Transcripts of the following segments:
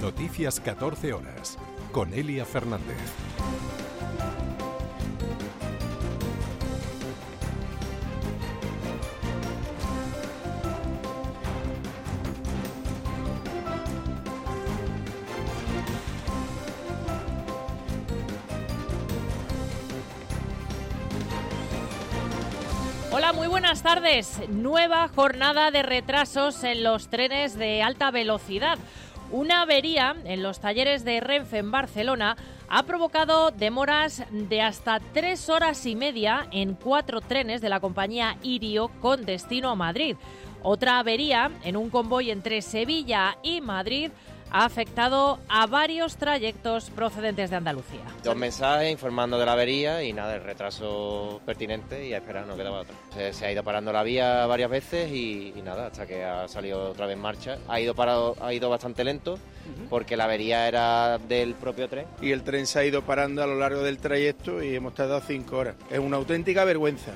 Noticias 14 horas, con Elia Fernández. Hola, muy buenas tardes. Nueva jornada de retrasos en los trenes de alta velocidad. Una avería en los talleres de Renfe en Barcelona ha provocado demoras de hasta 3 horas y media en 4 trenes de la compañía Irio con destino a Madrid. Otra avería en un convoy entre Sevilla y Madrid ha afectado a varios trayectos procedentes de Andalucía. 2 mensajes informando de la avería y nada, el retraso pertinente y a esperar, no quedaba otra. Se ha ido parando la vía varias veces y nada, hasta que ha salido otra vez en marcha. Ha ido bastante lento porque la avería era del propio tren. Y el tren se ha ido parando a lo largo del trayecto y hemos tardado 5 horas. Es una auténtica vergüenza.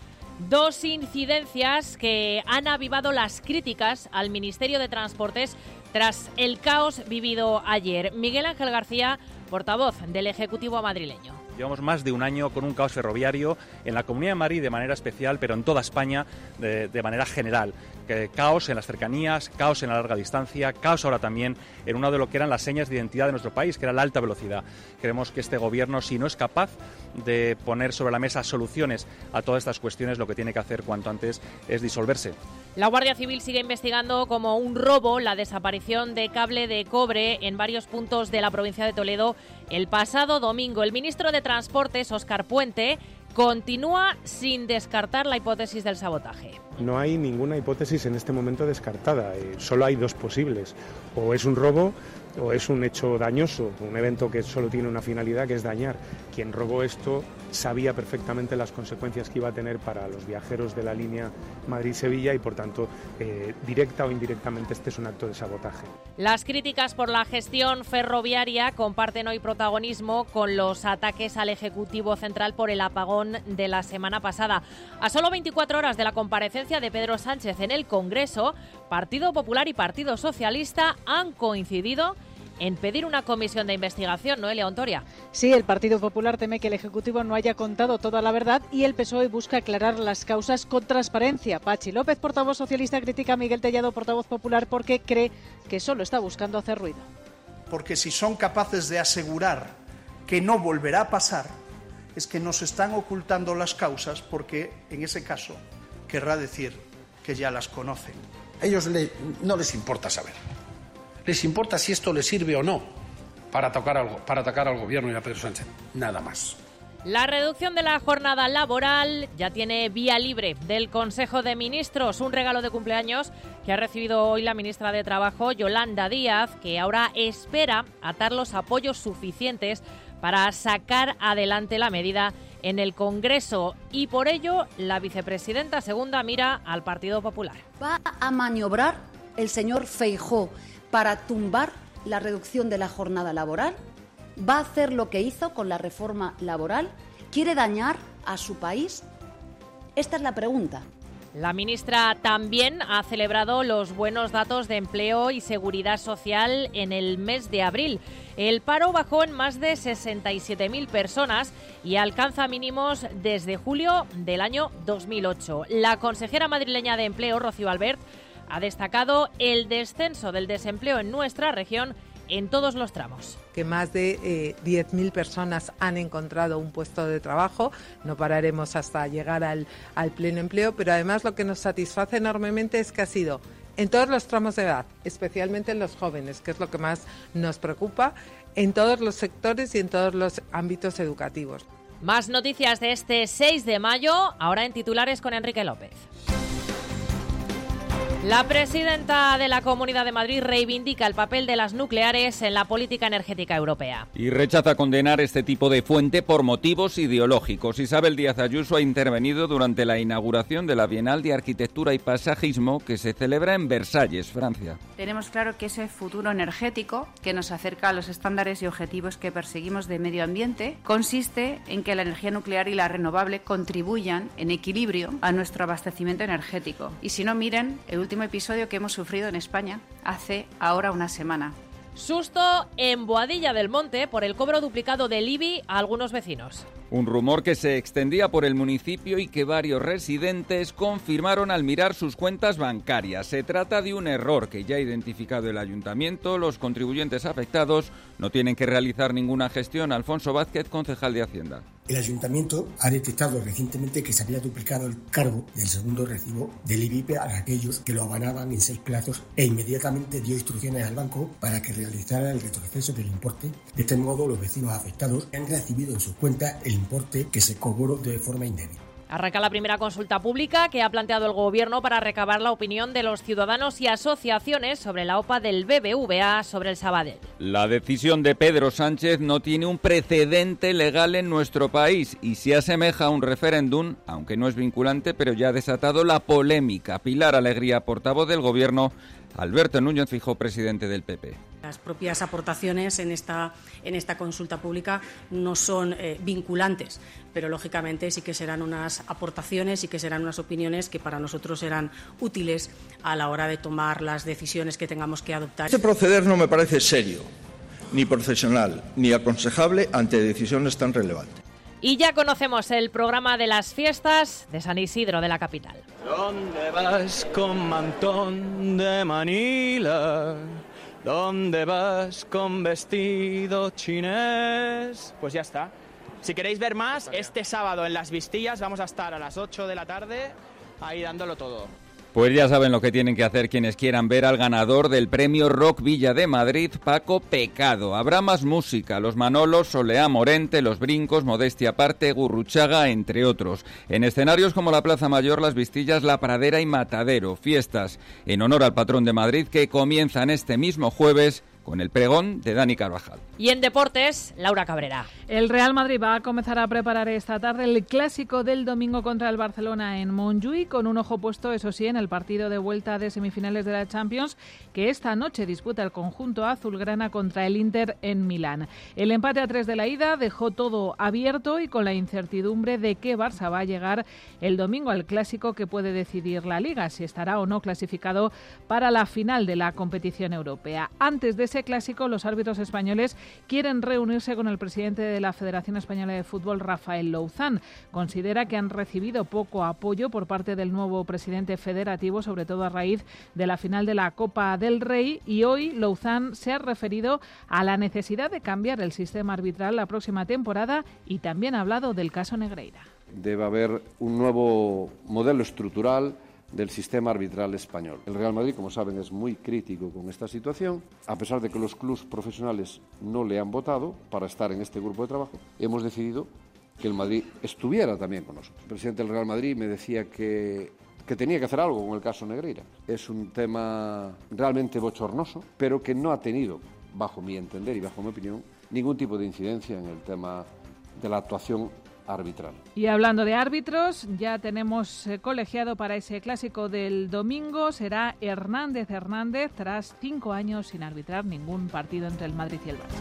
2 incidencias que han avivado las críticas al Ministerio de Transportes tras el caos vivido ayer. Miguel Ángel García, portavoz del Ejecutivo madrileño. Llevamos más de un año con un caos ferroviario en la Comunidad de Madrid de manera especial, pero en toda España de manera general. Caos en las cercanías, caos en la larga distancia, caos ahora también en una de lo que eran las señas de identidad de nuestro país, que era la alta velocidad. Creemos que este gobierno, si no es capaz de poner sobre la mesa soluciones a todas estas cuestiones, lo que tiene que hacer cuanto antes es disolverse. La Guardia Civil sigue investigando como un robo la desaparición de cable de cobre en varios puntos de la provincia de Toledo el pasado domingo. El ministro de Transportes, Óscar Puente, continúa sin descartar la hipótesis del sabotaje. No hay ninguna hipótesis en este momento descartada, solo hay 2 posibles, o es un robo o es un hecho dañoso, un evento que solo tiene una finalidad, que es dañar. Quien robó esto sabía perfectamente las consecuencias que iba a tener para los viajeros de la línea Madrid-Sevilla y, por tanto, directa o indirectamente este es un acto de sabotaje. Las críticas por la gestión ferroviaria comparten hoy protagonismo con los ataques al Ejecutivo Central por el apagón de la semana pasada. A solo 24 horas de la comparecencia de Pedro Sánchez en el Congreso, Partido Popular y Partido Socialista han coincidido en pedir una comisión de investigación, Noelia Ontoria. Sí, el Partido Popular teme que el Ejecutivo no haya contado toda la verdad y el PSOE busca aclarar las causas con transparencia. Pachi López, portavoz socialista, critica a Miguel Tellado, portavoz popular, porque cree que solo está buscando hacer ruido. Porque si son capaces de asegurar que no volverá a pasar, es que nos están ocultando las causas, porque en ese caso querrá decir que ya las conocen. A ellos no les importa saber. Les importa si esto les sirve o no para atacar al gobierno y a Pedro Sánchez. Nada más. La reducción de la jornada laboral ya tiene vía libre del Consejo de Ministros, un regalo de cumpleaños que ha recibido hoy la ministra de Trabajo, Yolanda Díaz, que ahora espera atar los apoyos suficientes para sacar adelante la medida en el Congreso, y por ello la vicepresidenta segunda mira al Partido Popular. Va a maniobrar el señor Feijóo para tumbar la reducción de la jornada laboral. ¿Va a hacer lo que hizo con la reforma laboral? ¿Quiere dañar a su país? Esta es la pregunta. La ministra también ha celebrado los buenos datos de empleo y seguridad social en el mes de abril. El paro bajó en más de 67.000 personas y alcanza mínimos desde julio del año 2008. La consejera madrileña de Empleo, Rocío Albert, ha destacado el descenso del desempleo en nuestra región en todos los tramos. Que más de 10.000 personas han encontrado un puesto de trabajo. No pararemos hasta llegar al pleno empleo, pero además lo que nos satisface enormemente es que ha sido en todos los tramos de edad, especialmente en los jóvenes, que es lo que más nos preocupa, en todos los sectores y en todos los ámbitos educativos. Más noticias de este 6 de mayo, ahora en titulares con Enrique López. La presidenta de la Comunidad de Madrid reivindica el papel de las nucleares en la política energética europea. Y rechaza condenar este tipo de fuente por motivos ideológicos. Isabel Díaz Ayuso ha intervenido durante la inauguración de la Bienal de Arquitectura y Paisajismo que se celebra en Versalles, Francia. Tenemos claro que ese futuro energético que nos acerca a los estándares y objetivos que perseguimos de medio ambiente consiste en que la energía nuclear y la renovable contribuyan en equilibrio a nuestro abastecimiento energético. Y si no, miren el último episodio que hemos sufrido en España hace ahora una semana. Susto en Boadilla del Monte por el cobro duplicado del IBI a algunos vecinos. Un rumor que se extendía por el municipio y que varios residentes confirmaron al mirar sus cuentas bancarias. Se trata de un error que ya ha identificado el ayuntamiento. Los contribuyentes afectados no tienen que realizar ninguna gestión. Alfonso Vázquez, concejal de Hacienda. El ayuntamiento ha detectado recientemente que se había duplicado el cargo del segundo recibo del IBI a aquellos que lo abonaban en 6 plazos e inmediatamente dio instrucciones al banco para que realizara el retroceso del importe. De este modo, los vecinos afectados han recibido en sus cuentas el importe que se cobró de forma indebida. Arranca la primera consulta pública que ha planteado el Gobierno para recabar la opinión de los ciudadanos y asociaciones sobre la OPA del BBVA sobre el Sabadell. La decisión de Pedro Sánchez no tiene un precedente legal en nuestro país y se asemeja a un referéndum, aunque no es vinculante, pero ya ha desatado la polémica. Pilar Alegría, portavoz del Gobierno, Alberto Núñez Feijóo, presidente del PP. Las propias aportaciones en esta consulta pública no son vinculantes, pero lógicamente sí que serán unas aportaciones y que serán unas opiniones que para nosotros serán útiles a la hora de tomar las decisiones que tengamos que adoptar. Este proceder no me parece serio, ni profesional, ni aconsejable ante decisiones tan relevantes. Y ya conocemos el programa de las fiestas de San Isidro de la capital. ¿Dónde vas con mantón de Manila? ¿Dónde vas con vestido chinés? Pues ya está. Si queréis ver más, este sábado en Las Vistillas vamos a estar a las 8 de la tarde ahí dándolo todo. Pues ya saben lo que tienen que hacer quienes quieran ver al ganador del premio Rock Villa de Madrid, Paco Pecado. Habrá más música, los Manolos, Soleá Morente, Los Brincos, Modestia Aparte, Gurruchaga, entre otros. En escenarios como la Plaza Mayor, Las Vistillas, La Pradera y Matadero. Fiestas en honor al patrón de Madrid que comienzan este mismo jueves con el pregón de Dani Carvajal. Y en deportes, Laura Cabrera. El Real Madrid va a comenzar a preparar esta tarde el clásico del domingo contra el Barcelona en Montjuïc, con un ojo puesto, eso sí, en el partido de vuelta de semifinales de la Champions, que esta noche disputa el conjunto azulgrana contra el Inter en Milán. El empate a 3 de la ida dejó todo abierto y con la incertidumbre de qué Barça va a llegar el domingo al clásico que puede decidir la Liga, si estará o no clasificado para la final de la competición europea. Antes de ese clásico, los árbitros españoles quieren reunirse con el presidente de la Federación Española de Fútbol, Rafael Louzán. Considera que han recibido poco apoyo por parte del nuevo presidente federativo, sobre todo a raíz de la final de la Copa del Rey, y hoy Louzán se ha referido a la necesidad de cambiar el sistema arbitral la próxima temporada y también ha hablado del caso Negreira. Debe haber un nuevo modelo estructural del sistema arbitral español. El Real Madrid, como saben, es muy crítico con esta situación, a pesar de que los clubes profesionales no le han votado para estar en este grupo de trabajo. Hemos decidido que el Madrid estuviera también con nosotros. El presidente del Real Madrid me decía que tenía que hacer algo con el caso Negreira. Es un tema realmente bochornoso, pero que no ha tenido, bajo mi entender y bajo mi opinión, ningún tipo de incidencia en el tema de la actuación arbitral. Y hablando de árbitros, ya tenemos colegiado para ese clásico del domingo. Será Hernández Hernández, tras 5 años sin arbitrar ningún partido entre el Madrid y el Barça.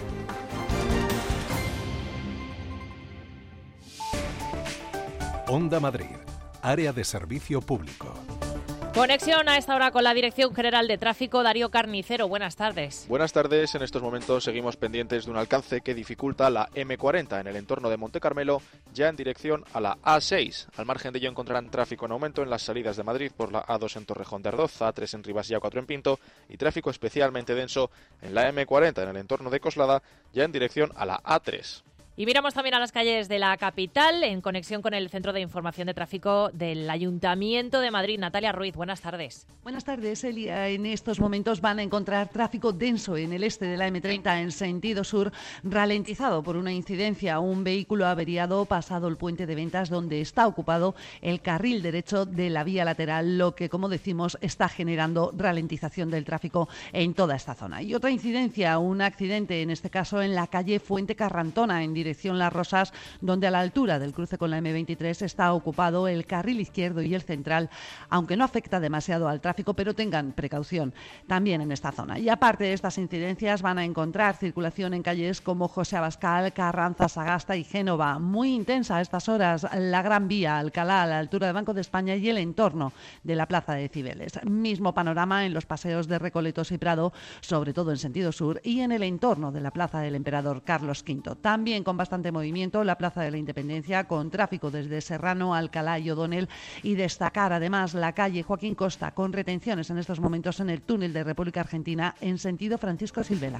Onda Madrid, área de servicio público. Conexión a esta hora con la Dirección General de Tráfico, Darío Carnicero. Buenas tardes. Buenas tardes. En estos momentos seguimos pendientes de un alcance que dificulta la M40 en el entorno de Montecarmelo, ya en dirección a la A6. Al margen de ello encontrarán tráfico en aumento en las salidas de Madrid por la A2 en Torrejón de Ardoz, A3 en Rivas y A4 en Pinto, y tráfico especialmente denso en la M40 en el entorno de Coslada, ya en dirección a la A3. Y miramos también a las calles de la capital en conexión con el Centro de Información de Tráfico del Ayuntamiento de Madrid. Natalia Ruiz, buenas tardes. Buenas tardes, Elia. En estos momentos van a encontrar tráfico denso en el este de la M30 en sentido sur, ralentizado por una incidencia. Un vehículo averiado pasado el puente de Ventas, donde está ocupado el carril derecho de la vía lateral, lo que, como decimos, está generando ralentización del tráfico en toda esta zona. Y otra incidencia, un accidente, en este caso en la calle Fuente Carrantona, en dirección dirección Las Rosas, donde a la altura del cruce con la M23 está ocupado el carril izquierdo y el central, aunque no afecta demasiado al tráfico, pero tengan precaución también en esta zona. Y aparte de estas incidencias, van a encontrar circulación en calles como José Abascal, Carranza, Sagasta y Génova. Muy intensa a estas horas la Gran Vía, Alcalá, a la altura del Banco de España y el entorno de la Plaza de Cibeles. Mismo panorama en los paseos de Recoletos y Prado, sobre todo en sentido sur, y en el entorno de la Plaza del Emperador Carlos V. También con bastante movimiento la Plaza de la Independencia, con tráfico desde Serrano, Alcalá y O'Donnell, y destacar además la calle Joaquín Costa, con retenciones en estos momentos en el túnel de República Argentina en sentido Francisco Silvela.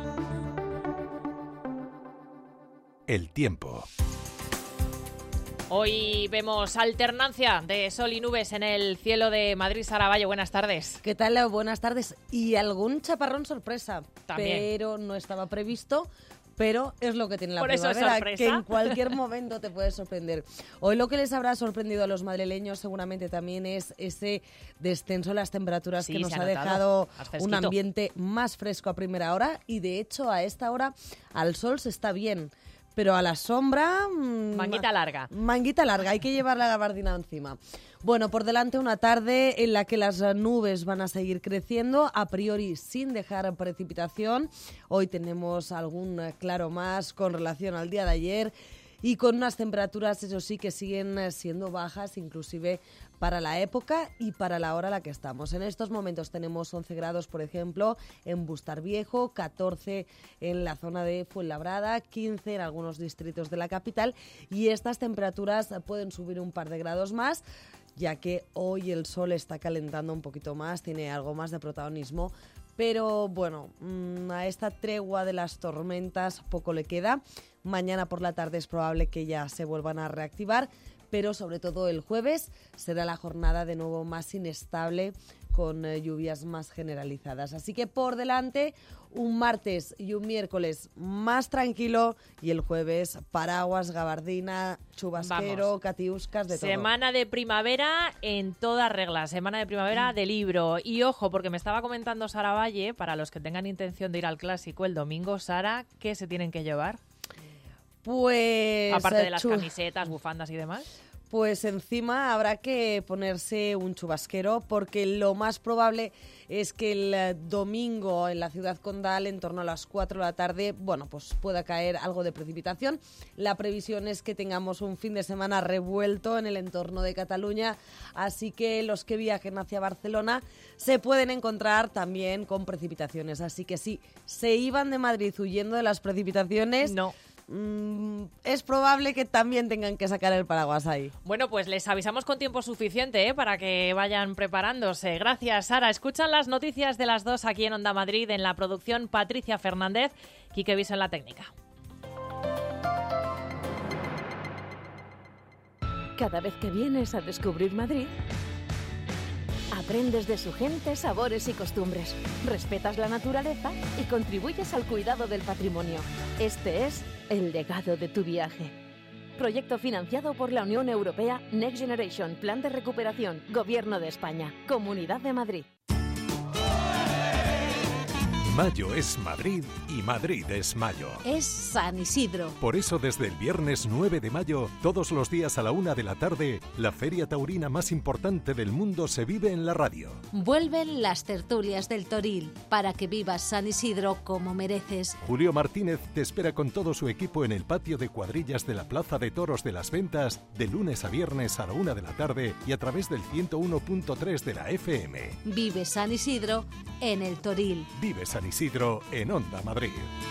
El tiempo. Hoy vemos alternancia de sol y nubes en el cielo de Madrid. Sara Bayo, buenas tardes. ¿Qué tal? Buenas tardes. Y algún chaparrón sorpresa, también, pero no estaba previsto. Pero es lo que tiene la Por primavera, eso es que en cualquier momento te puede sorprender. Hoy lo que les habrá sorprendido a los madrileños seguramente también es ese descenso de las temperaturas, que nos ha dejado un ambiente más fresco a primera hora, y de hecho a esta hora al sol se está bien. Pero a la sombra... manguita larga. Manguita larga, hay que llevar la gabardina encima. Bueno, por delante una tarde en la que las nubes van a seguir creciendo, a priori sin dejar precipitación. Hoy tenemos algún claro más con relación al día de ayer, y con unas temperaturas, eso sí, que siguen siendo bajas, inclusive para la época y para la hora a la que estamos. En estos momentos tenemos 11 grados, por ejemplo, en Bustarviejo, 14 en la zona de Fuenlabrada, 15 en algunos distritos de la capital, y estas temperaturas pueden subir un par de grados más, ya que hoy el sol está calentando un poquito más, tiene algo más de protagonismo. Pero bueno, a esta tregua de las tormentas poco le queda. Mañana por la tarde es probable que ya se vuelvan a reactivar, pero sobre todo el jueves será la jornada de nuevo más inestable, con lluvias más generalizadas. Así que por delante un martes y un miércoles más tranquilo, y el jueves paraguas, gabardina, chubasquero, catiuscas, de todo. Semana de primavera en toda regla, semana de primavera de libro. Y ojo, porque me estaba comentando Sara Valle, para los que tengan intención de ir al Clásico el domingo, Sara, ¿qué se tienen que llevar? Pues... aparte de las camisetas, bufandas y demás. Pues encima habrá que ponerse un chubasquero, porque lo más probable es que el domingo en la ciudad condal, en torno a las 4 de la tarde, bueno, pues pueda caer algo de precipitación. La previsión es que tengamos un fin de semana revuelto en el entorno de Cataluña, así que los que viajen hacia Barcelona se pueden encontrar también con precipitaciones. Así que si se iban de Madrid huyendo de las precipitaciones... no. Es probable que también tengan que sacar el paraguas ahí. Bueno, pues les avisamos con tiempo suficiente para que vayan preparándose. Gracias, Sara. Escuchan las noticias de las 2 aquí en Onda Madrid, en la producción Patricia Fernández, Quique Viso en la técnica. Cada vez que vienes a descubrir Madrid, aprendes de su gente, sabores y costumbres, respetas la naturaleza y contribuyes al cuidado del patrimonio. Este es el legado de tu viaje. Proyecto financiado por la Unión Europea Next Generation, Plan de Recuperación, Gobierno de España, Comunidad de Madrid. Mayo es Madrid y Madrid es mayo. Es San Isidro. Por eso desde el viernes 9 de mayo, todos los días a la 1 de la tarde, la feria taurina más importante del mundo se vive en la radio. Vuelven las tertulias del Toril, para que vivas San Isidro como mereces. Julio Martínez te espera con todo su equipo en el patio de cuadrillas de la Plaza de Toros de las Ventas, de lunes a viernes a la 1 de la tarde y a través del 101.3 de la FM. Vive San Isidro en el Toril. Vive San Isidro en Onda Madrid.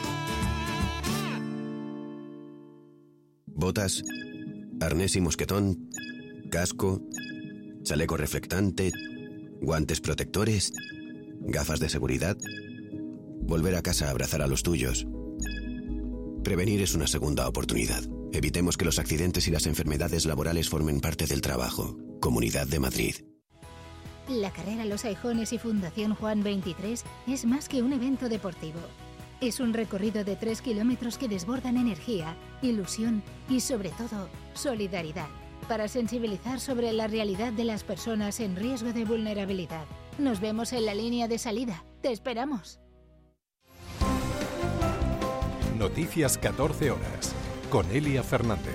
Botas, arnés y mosquetón, casco, chaleco reflectante, guantes protectores, gafas de seguridad. Volver a casa a abrazar a los tuyos. Prevenir es una segunda oportunidad. Evitemos que los accidentes y las enfermedades laborales formen parte del trabajo. Comunidad de Madrid. La carrera Los Aijones y Fundación Juan 23 es más que un evento deportivo. Es un recorrido de 3 kilómetros que desbordan energía, ilusión y, sobre todo, solidaridad, para sensibilizar sobre la realidad de las personas en riesgo de vulnerabilidad. Nos vemos en la línea de salida. ¡Te esperamos! Noticias 14 horas. con Elia Fernández.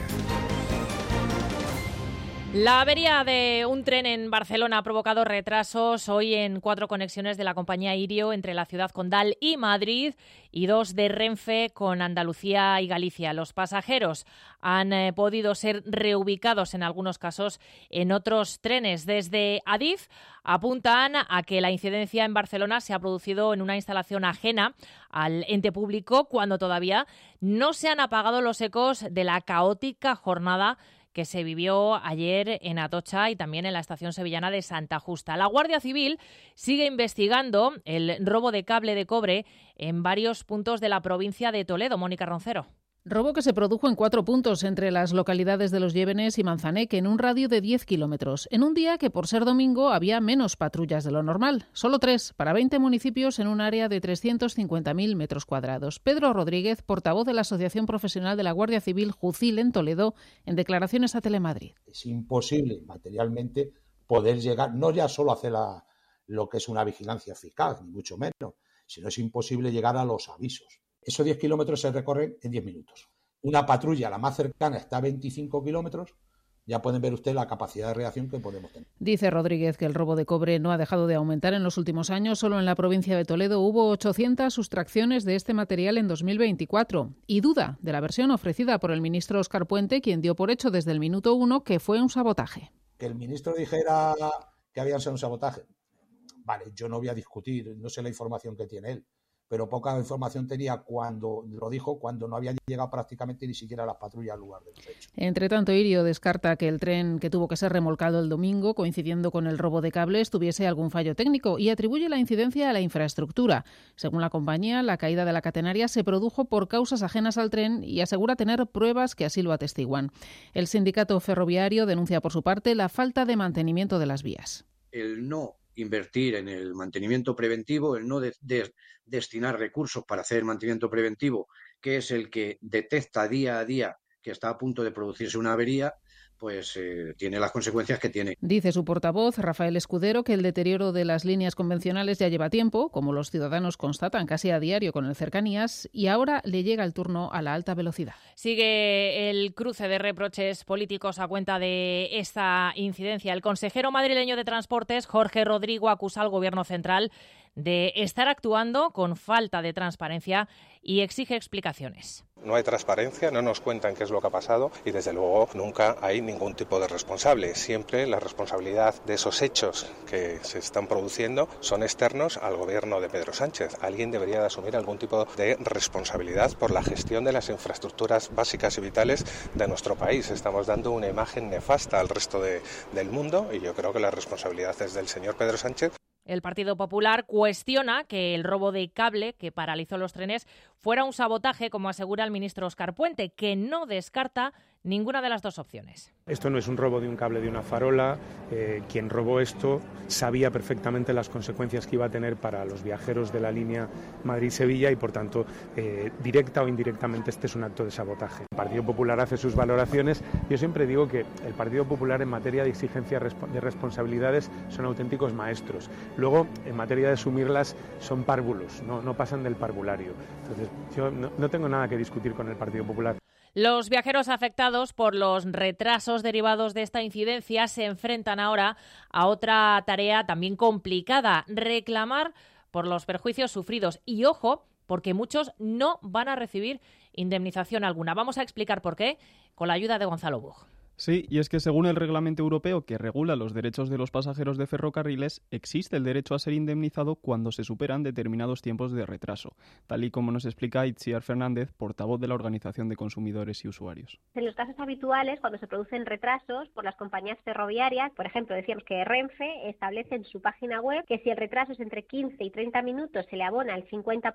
La avería de un tren en Barcelona ha provocado retrasos hoy en 4 conexiones de la compañía Irio entre la ciudad condal y Madrid y 2 de Renfe con Andalucía y Galicia. Los pasajeros han podido ser reubicados en algunos casos en otros trenes. Desde Adif apuntan a que la incidencia en Barcelona se ha producido en una instalación ajena al ente público cuando todavía no se han apagado los ecos de la caótica jornada que se vivió ayer en Atocha y también en la estación sevillana de Santa Justa. La Guardia Civil sigue investigando el robo de cable de cobre en varios puntos de la provincia de Toledo. Mónica Roncero. Robo que se produjo en 4 puntos entre las localidades de Los Llévenes y Manzaneque, en un radio de 10 kilómetros, en un día que por ser domingo había menos patrullas de lo normal, solo 3 para 20 municipios en un área de 350.000 metros cuadrados. Pedro Rodríguez, portavoz de la Asociación Profesional de la Guardia Civil Jucil en Toledo, en declaraciones a Telemadrid. Es imposible materialmente poder llegar, no ya solo hacer lo que es una vigilancia eficaz, ni mucho menos, sino es imposible llegar a los avisos. Esos 10 kilómetros se recorren en 10 minutos. Una patrulla, la más cercana, está a 25 kilómetros. Ya pueden ver ustedes la capacidad de reacción que podemos tener. Dice Rodríguez que el robo de cobre no ha dejado de aumentar en los últimos años. Solo en la provincia de Toledo hubo 800 sustracciones de este material en 2024. Y duda de la versión ofrecida por el ministro Óscar Puente, quien dio por hecho desde el minuto 1 que fue un sabotaje. Que el ministro dijera que habían sido un sabotaje. Vale, yo no voy a discutir, no sé la información que tiene él, pero poca información tenía cuando lo dijo, cuando no había llegado prácticamente ni siquiera las patrullas al lugar del hecho. Entre tanto, Irio descarta que el tren que tuvo que ser remolcado el domingo, coincidiendo con el robo de cables, tuviese algún fallo técnico y atribuye la incidencia a la infraestructura. Según la compañía, la caída de la catenaria se produjo por causas ajenas al tren y asegura tener pruebas que así lo atestiguan. El sindicato ferroviario denuncia por su parte la falta de mantenimiento de las vías. El no invertir en el mantenimiento preventivo, el no destinar recursos para hacer mantenimiento preventivo, que es el que detecta día a día que está a punto de producirse una avería, pues tiene las consecuencias que tiene. Dice su portavoz, Rafael Escudero, que el deterioro de las líneas convencionales ya lleva tiempo, como los ciudadanos constatan casi a diario con el Cercanías, y ahora le llega el turno a la alta velocidad. Sigue el cruce de reproches políticos a cuenta de esta incidencia. El consejero madrileño de Transportes, Jorge Rodrigo, acusa al Gobierno central de estar actuando con falta de transparencia y exige explicaciones. No hay transparencia, no nos cuentan qué es lo que ha pasado y desde luego nunca hay ningún tipo de responsable. Siempre la responsabilidad de esos hechos que se están produciendo son externos al gobierno de Pedro Sánchez. Alguien debería de asumir algún tipo de responsabilidad por la gestión de las infraestructuras básicas y vitales de nuestro país. Estamos dando una imagen nefasta al resto del mundo y yo creo que la responsabilidad es del señor Pedro Sánchez. El Partido Popular cuestiona que el robo de cable que paralizó los trenes fuera un sabotaje, como asegura el ministro Óscar Puente, que no descarta ninguna de las dos opciones. Esto no es un robo de un cable de una farola. Quien robó esto sabía perfectamente las consecuencias que iba a tener para los viajeros de la línea Madrid-Sevilla y, por tanto, directa o indirectamente este es un acto de sabotaje. El Partido Popular hace sus valoraciones. Yo siempre digo que el Partido Popular en materia de exigencia de responsabilidades son auténticos maestros. Luego, en materia de asumirlas, son párvulos, no pasan del parvulario. Entonces, yo no tengo nada que discutir con el Partido Popular. Los viajeros afectados por los retrasos derivados de esta incidencia se enfrentan ahora a otra tarea también complicada: reclamar por los perjuicios sufridos. Y ojo, porque muchos no van a recibir indemnización alguna. Vamos a explicar por qué con la ayuda de Gonzalo Bug. Sí, y es que según el reglamento europeo que regula los derechos de los pasajeros de ferrocarriles, existe el derecho a ser indemnizado cuando se superan determinados tiempos de retraso, tal y como nos explica Itziar Fernández, portavoz de la Organización de Consumidores y Usuarios. En los casos habituales, cuando se producen retrasos por las compañías ferroviarias, por ejemplo, decíamos que Renfe establece en su página web que si el retraso es entre 15 y 30 minutos se le abona el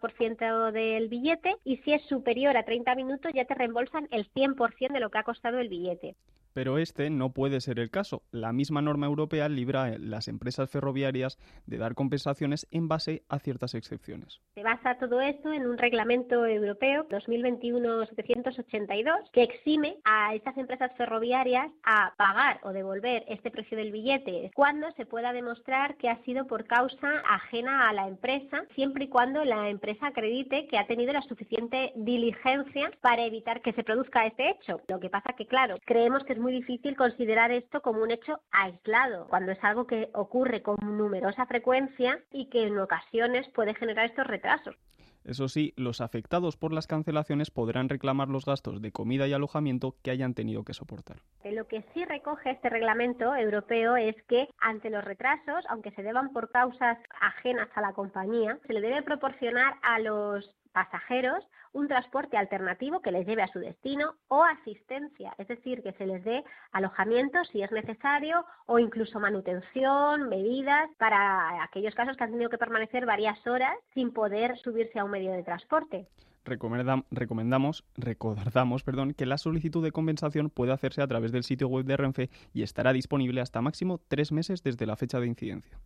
50% del billete y si es superior a 30 minutos ya te reembolsan el 100% de lo que ha costado el billete. Pero este no puede ser el caso. La misma norma europea libra a las empresas ferroviarias de dar compensaciones en base a ciertas excepciones. Se basa todo esto en un reglamento europeo 2021-782 que exime a estas empresas ferroviarias a pagar o devolver este precio del billete cuando se pueda demostrar que ha sido por causa ajena a la empresa, siempre y cuando la empresa acredite que ha tenido la suficiente diligencia para evitar que se produzca este hecho. Lo que pasa que, claro, creemos que es muy difícil considerar esto como un hecho aislado, cuando es algo que ocurre con numerosa frecuencia y que en ocasiones puede generar estos retrasos. Eso sí, los afectados por las cancelaciones podrán reclamar los gastos de comida y alojamiento que hayan tenido que soportar. Lo que sí recoge este reglamento europeo es que ante los retrasos, aunque se deban por causas ajenas a la compañía, se le debe proporcionar a los pasajeros un transporte alternativo que les lleve a su destino o asistencia, es decir, que se les dé alojamiento si es necesario o incluso manutención, bebidas, para aquellos casos que han tenido que permanecer varias horas sin poder subirse a un medio de transporte. Recordamos que la solicitud de compensación puede hacerse a través del sitio web de Renfe y estará disponible hasta máximo 3 meses desde la fecha de incidencia.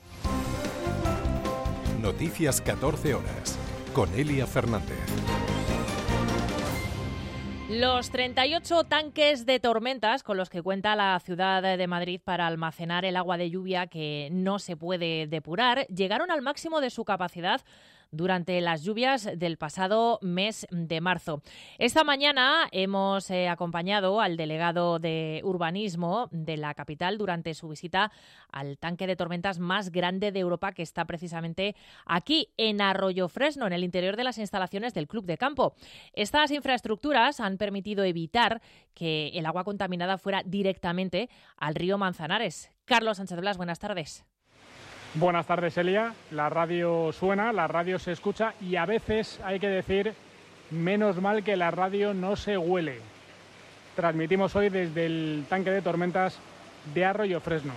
Noticias 14 horas. Con Elia Fernández. Los 38 tanques de tormentas con los que cuenta la ciudad de Madrid para almacenar el agua de lluvia que no se puede depurar llegaron al máximo de su capacidad durante las lluvias del pasado mes de marzo. Esta mañana hemos acompañado al delegado de urbanismo de la capital durante su visita al tanque de tormentas más grande de Europa, que está precisamente aquí en Arroyofresno, en el interior de las instalaciones del Club de Campo. Estas infraestructuras han permitido evitar que el agua contaminada fuera directamente al río Manzanares. Carlos Sánchez Blas, buenas tardes. Buenas tardes, Elia. La radio suena, la radio se escucha y a veces hay que decir, menos mal que la radio no se huele. Transmitimos hoy desde el tanque de tormentas de Arroyofresno.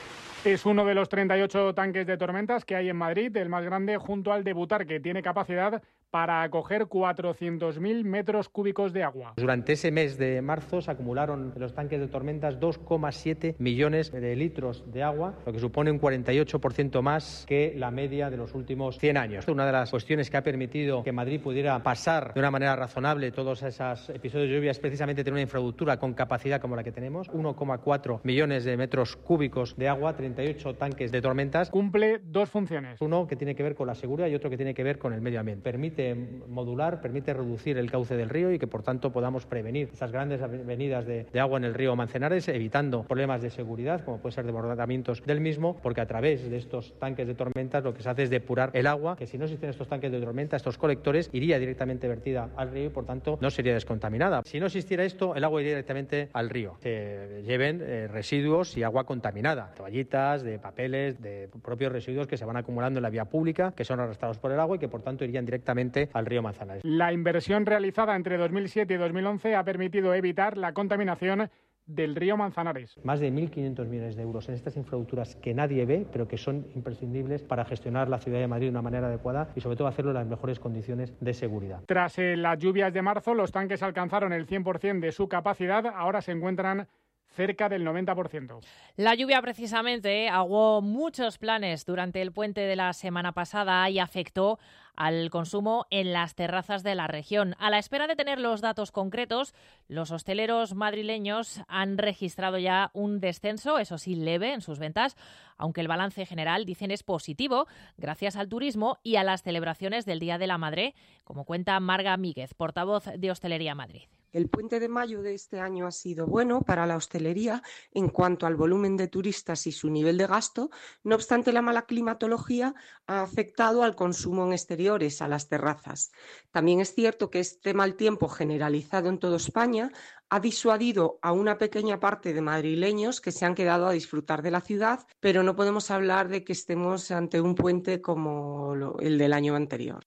Es uno de los 38 tanques de tormentas que hay en Madrid, el más grande junto al de Butar, que tiene capacidad para acoger 400.000 metros cúbicos de agua. Durante ese mes de marzo se acumularon en los tanques de tormentas 2,7 millones de litros de agua, lo que supone un 48% más que la media de los últimos 100 años. Una de las cuestiones que ha permitido que Madrid pudiera pasar de una manera razonable todos esos episodios de lluvia es precisamente tener una infraestructura con capacidad como la que tenemos, 1,4 millones de metros cúbicos de agua, 38 tanques de tormentas. Cumple dos funciones. Uno que tiene que ver con la seguridad y otro que tiene que ver con el medio ambiente. Permite modular, permite reducir el cauce del río y que por tanto podamos prevenir esas grandes avenidas de agua en el río Manzanares, evitando problemas de seguridad como puede ser desbordamientos del mismo, porque a través de estos tanques de tormentas lo que se hace es depurar el agua, que si no existen estos tanques de tormenta, estos colectores, iría directamente vertida al río y por tanto no sería descontaminada. Si no existiera esto, el agua iría directamente al río. Se lleven residuos y agua contaminada, toallitas, de papeles, de propios residuos que se van acumulando en la vía pública, que son arrastrados por el agua y que por tanto irían directamente al río Manzanares. La inversión realizada entre 2007 y 2011 ha permitido evitar la contaminación del río Manzanares. Más de 1.500 millones de euros en estas infraestructuras que nadie ve, pero que son imprescindibles para gestionar la ciudad de Madrid de una manera adecuada y sobre todo hacerlo en las mejores condiciones de seguridad. Tras las lluvias de marzo, los tanques alcanzaron el 100% de su capacidad, ahora se encuentran cerca del 90%. La lluvia precisamente aguó muchos planes durante el puente de la semana pasada y afectó al consumo en las terrazas de la región. A la espera de tener los datos concretos, los hosteleros madrileños han registrado ya un descenso, eso sí leve, en sus ventas, aunque el balance general, dicen, es positivo gracias al turismo y a las celebraciones del Día de la Madre, como cuenta Marga Míguez, portavoz de Hostelería Madrid. El puente de mayo de este año ha sido bueno para la hostelería en cuanto al volumen de turistas y su nivel de gasto. No obstante, la mala climatología ha afectado al consumo en exteriores, a las terrazas. También es cierto que este mal tiempo generalizado en toda España ha disuadido a una pequeña parte de madrileños que se han quedado a disfrutar de la ciudad, pero no podemos hablar de que estemos ante un puente como el del año anterior.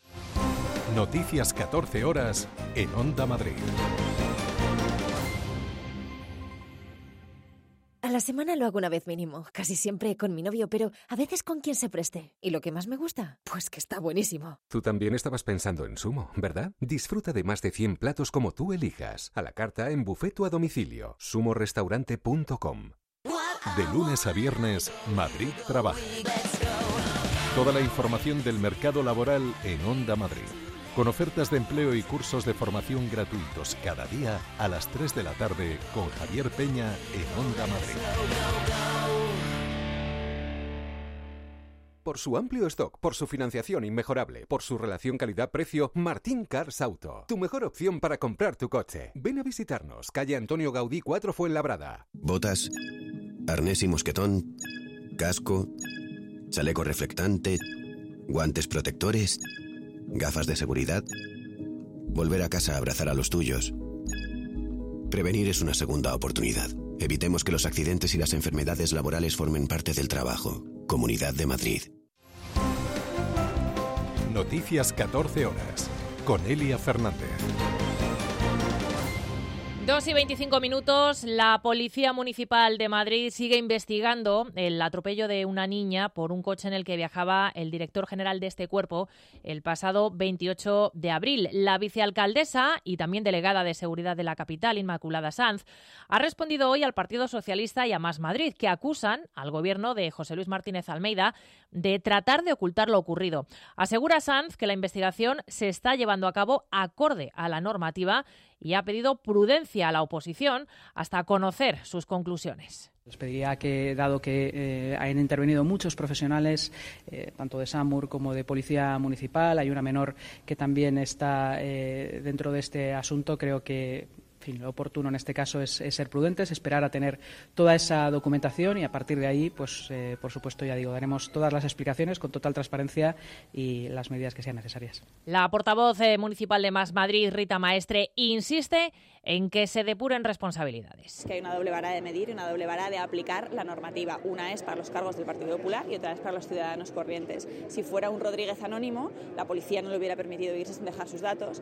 Noticias 14 horas en Onda Madrid. la semana lo hago una vez mínimo, casi siempre con mi novio, pero a veces con quien se preste. ¿Y lo que más me gusta? Pues que está buenísimo. Tú también estabas pensando en Sumo, ¿verdad? Disfruta de más de 100 platos como tú elijas, a la carta, en buffet o a domicilio. sumorestaurante.com. De lunes a viernes, Madrid Trabaja. Toda la información del mercado laboral en Onda Madrid. Con ofertas de empleo y cursos de formación gratuitos cada día a las 3 de la tarde con Javier Peña en Onda Madrid. Por su amplio stock, por su financiación inmejorable, por su relación calidad-precio, Martín Cars Auto. Tu mejor opción para comprar tu coche. Ven a visitarnos, calle Antonio Gaudí 4 Fuenlabrada. Botas, arnés y mosquetón, casco, chaleco reflectante, guantes protectores, gafas de seguridad. Volver a casa a abrazar a los tuyos. Prevenir es una segunda oportunidad. Evitemos que los accidentes y las enfermedades laborales formen parte del trabajo. Comunidad de Madrid. Noticias 14 horas con Elia Fernández. 2:25. La Policía Municipal de Madrid sigue investigando el atropello de una niña por un coche en el que viajaba el director general de este cuerpo el pasado 28 de abril. La vicealcaldesa y también delegada de Seguridad de la capital, Inmaculada Sanz, ha respondido hoy al Partido Socialista y a Más Madrid, que acusan al gobierno de José Luis Martínez Almeida de tratar de ocultar lo ocurrido. Asegura Sanz que la investigación se está llevando a cabo acorde a la normativa y ha pedido prudencia a la oposición hasta conocer sus conclusiones. Les pediría que, dado que han intervenido muchos profesionales, tanto de SAMUR como de Policía Municipal, hay una menor que también está dentro de este asunto, creo que lo oportuno en este caso es ser prudentes, esperar a tener toda esa documentación y a partir de ahí, pues por supuesto, ya digo, daremos todas las explicaciones con total transparencia y las medidas que sean necesarias. La portavoz municipal de Más Madrid, Rita Maestre, insiste en que se depuren responsabilidades. Que hay una doble vara de medir y una doble vara de aplicar la normativa. Una es para los cargos del Partido Popular y otra es para los ciudadanos corrientes. Si fuera un Rodríguez anónimo, la policía no le hubiera permitido irse sin dejar sus datos.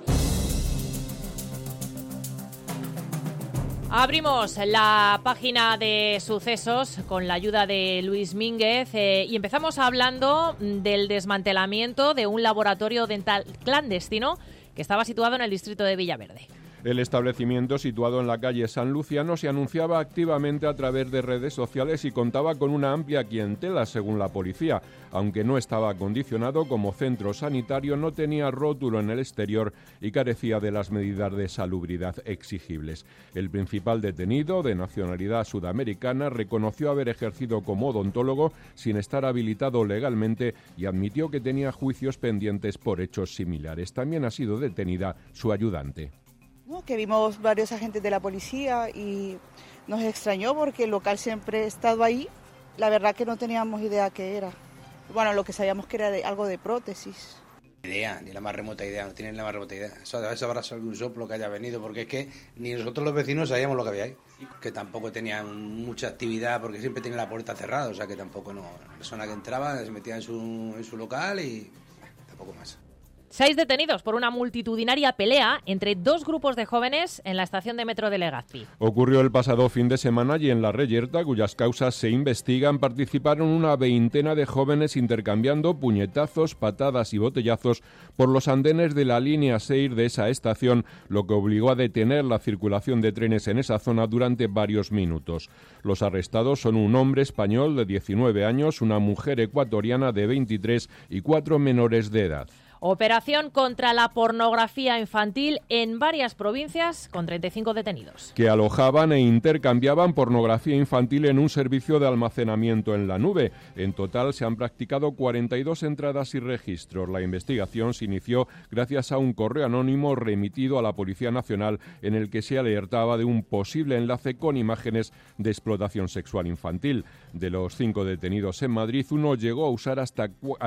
Abrimos la página de sucesos con la ayuda de Luis Mínguez y empezamos hablando del desmantelamiento de un laboratorio dental clandestino que estaba situado en el distrito de Villaverde. El establecimiento, situado en la calle San Luciano, se anunciaba activamente a través de redes sociales y contaba con una amplia clientela, según la policía. Aunque no estaba acondicionado como centro sanitario, no tenía rótulo en el exterior y carecía de las medidas de salubridad exigibles. El principal detenido, de nacionalidad sudamericana, reconoció haber ejercido como odontólogo sin estar habilitado legalmente y admitió que tenía juicios pendientes por hechos similares. También ha sido detenida su ayudante. Que vimos varios agentes de la policía y nos extrañó porque el local siempre ha estado ahí. La verdad que no teníamos idea qué era. Bueno, lo que sabíamos que era algo de prótesis. Ni la más remota idea, no tienen la más remota idea. Eso habrá sido un soplo que haya venido, porque es que ni nosotros los vecinos sabíamos lo que había ahí. Que tampoco tenían mucha actividad porque siempre tenían la puerta cerrada, o sea que tampoco la persona que entraba se metía en su local y tampoco más. 6 detenidos por una multitudinaria pelea entre dos grupos de jóvenes en la estación de metro de Legazpi. Ocurrió el pasado fin de semana y en La Reyerta, cuyas causas se investigan, participaron una veintena de jóvenes intercambiando puñetazos, patadas y botellazos por los andenes de la línea 6 de esa estación, lo que obligó a detener la circulación de trenes en esa zona durante varios minutos. Los arrestados son un hombre español de 19 años, una mujer ecuatoriana de 23 y 4 menores de edad. Operación contra la pornografía infantil en varias provincias con 35 detenidos. Que alojaban e intercambiaban pornografía infantil en un servicio de almacenamiento en la nube. En total se han practicado 42 entradas y registros. La investigación se inició gracias a un correo anónimo remitido a la Policía Nacional en el que se alertaba de un posible enlace con imágenes de explotación sexual infantil. De los 5 detenidos en Madrid, uno llegó a usar hasta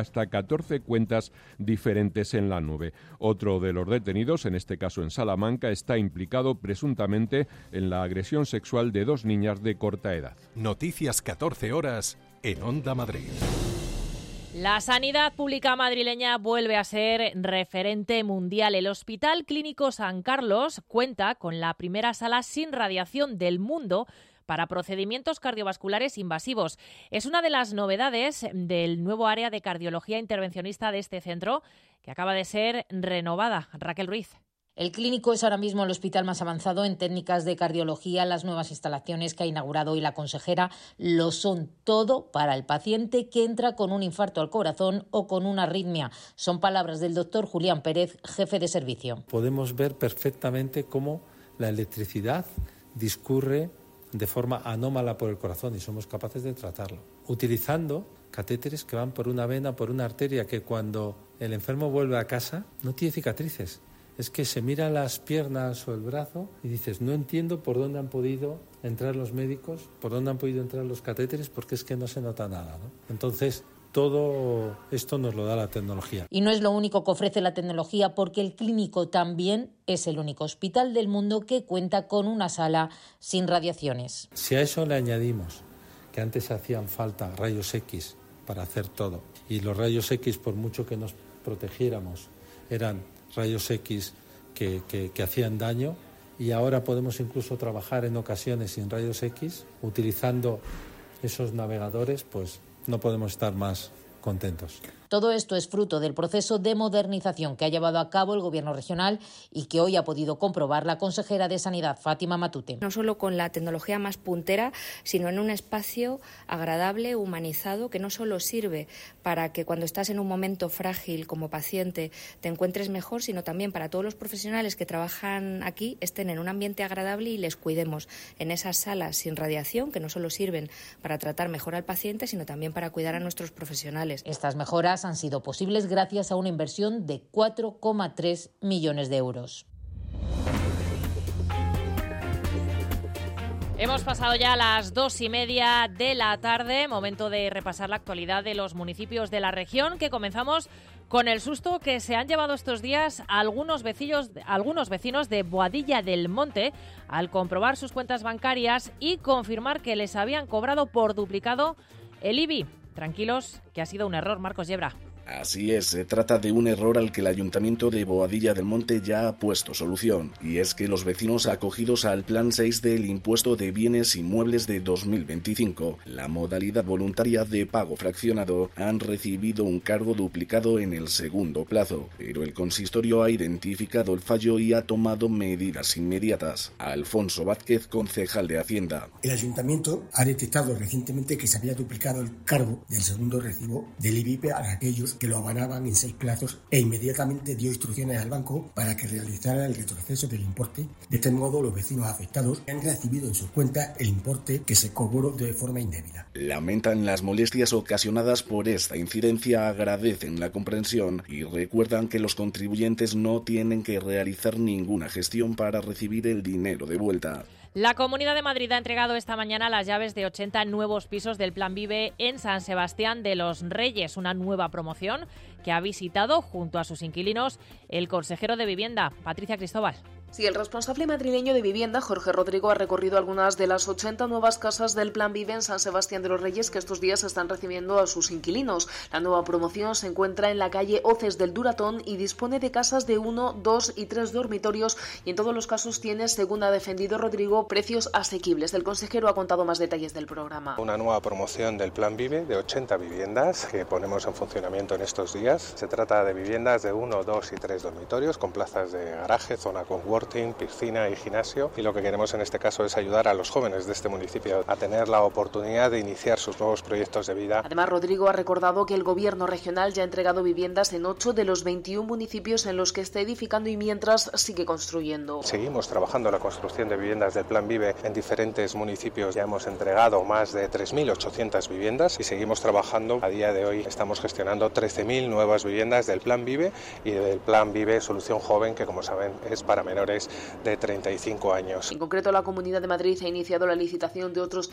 14 cuentas diferentes en la nube. Otro de los detenidos, en este caso en Salamanca, está implicado presuntamente en la agresión sexual de 2 niñas de corta edad. Noticias 14 horas en Onda Madrid. La sanidad pública madrileña vuelve a ser referente mundial. El Hospital Clínico San Carlos cuenta con la primera sala sin radiación del mundo para procedimientos cardiovasculares invasivos. Es una de las novedades del nuevo área de cardiología intervencionista de este centro, que acaba de ser renovada. Raquel Ruiz. El clínico es ahora mismo el hospital más avanzado en técnicas de cardiología. Las nuevas instalaciones que ha inaugurado hoy la consejera lo son todo para el paciente que entra con un infarto al corazón o con una arritmia. Son palabras del doctor Julián Pérez, jefe de servicio. Podemos ver perfectamente cómo la electricidad discurre de forma anómala por el corazón y somos capaces de tratarlo, utilizando catéteres que van por una vena, por una arteria que cuando el enfermo vuelve a casa no tiene cicatrices. Es que se mira las piernas o el brazo y dices, no entiendo por dónde han podido entrar los médicos, por dónde han podido entrar los catéteres, porque es que no se nota nada, ¿no? Entonces, todo esto nos lo da la tecnología. Y no es lo único que ofrece la tecnología, porque el clínico también es el único hospital del mundo que cuenta con una sala sin radiaciones. Si a eso le añadimos que antes hacían falta rayos X para hacer todo, y los rayos X, por mucho que nos protegiéramos, eran rayos X que hacían daño, y ahora podemos incluso trabajar en ocasiones sin rayos X utilizando esos navegadores, pues no podemos estar más contentos. Todo esto es fruto del proceso de modernización que ha llevado a cabo el Gobierno regional y que hoy ha podido comprobar la consejera de Sanidad, Fátima Matute. No solo con la tecnología más puntera, sino en un espacio agradable, humanizado, que no solo sirve para que cuando estás en un momento frágil como paciente te encuentres mejor, sino también para todos los profesionales que trabajan aquí estén en un ambiente agradable y les cuidemos en esas salas sin radiación, que no solo sirven para tratar mejor al paciente, sino también para cuidar a nuestros profesionales. Estas mejoras han sido posibles gracias a una inversión de 4,3 millones de euros. Hemos pasado ya a las 2:30 de la tarde, momento de repasar la actualidad de los municipios de la región, que comenzamos con el susto que se han llevado estos días algunos vecinos de Boadilla del Monte al comprobar sus cuentas bancarias y confirmar que les habían cobrado por duplicado el IBI. Tranquilos, que ha sido un error, Marcos Yebra. Así es, se trata de un error al que el Ayuntamiento de Boadilla del Monte ya ha puesto solución, y es que los vecinos acogidos al Plan 6 del Impuesto de Bienes Inmuebles de 2025, la modalidad voluntaria de pago fraccionado, han recibido un cargo duplicado en el segundo plazo, pero el consistorio ha identificado el fallo y ha tomado medidas inmediatas. Alfonso Vázquez, concejal de Hacienda. El Ayuntamiento ha detectado recientemente que se había duplicado el cargo del segundo recibo del IBI para aquellos que lo abanaban en 6 plazos e inmediatamente dio instrucciones al banco para que realizara el retroceso del importe. De este modo, los vecinos afectados han recibido en sus cuentas el importe que se cobró de forma indebida. Lamentan las molestias ocasionadas por esta incidencia, agradecen la comprensión y recuerdan que los contribuyentes no tienen que realizar ninguna gestión para recibir el dinero de vuelta. La Comunidad de Madrid ha entregado esta mañana las llaves de 80 nuevos pisos del Plan Vive en San Sebastián de los Reyes, una nueva promoción que ha visitado junto a sus inquilinos el consejero de Vivienda, Patricia Cristóbal. Sí, el responsable madrileño de vivienda, Jorge Rodrigo, ha recorrido algunas de las 80 nuevas casas del Plan Vive en San Sebastián de los Reyes que estos días están recibiendo a sus inquilinos. La nueva promoción se encuentra en la calle Oces del Duratón y dispone de casas de 1, 2 y 3 dormitorios y en todos los casos tiene, según ha defendido Rodrigo, precios asequibles. El consejero ha contado más detalles del programa. Una nueva promoción del Plan Vive de 80 viviendas que ponemos en funcionamiento en estos días. Se trata de viviendas de 1, 2 y 3 dormitorios con plazas de garaje, zona con piscina y gimnasio, y lo que queremos en este caso es ayudar a los jóvenes de este municipio a tener la oportunidad de iniciar sus nuevos proyectos de vida. Además, Rodrigo ha recordado que el Gobierno regional ya ha entregado viviendas en 8 de los 21 municipios en los que está edificando y mientras sigue construyendo. Seguimos trabajando la construcción de viviendas del Plan Vive en diferentes municipios. Ya hemos entregado más de 3.800 viviendas y seguimos trabajando. A día de hoy estamos gestionando 13.000 nuevas viviendas del Plan Vive y del Plan Vive Solución Joven, que como saben es para menores de 35 años. En concreto, la Comunidad de Madrid ha iniciado la licitación de otros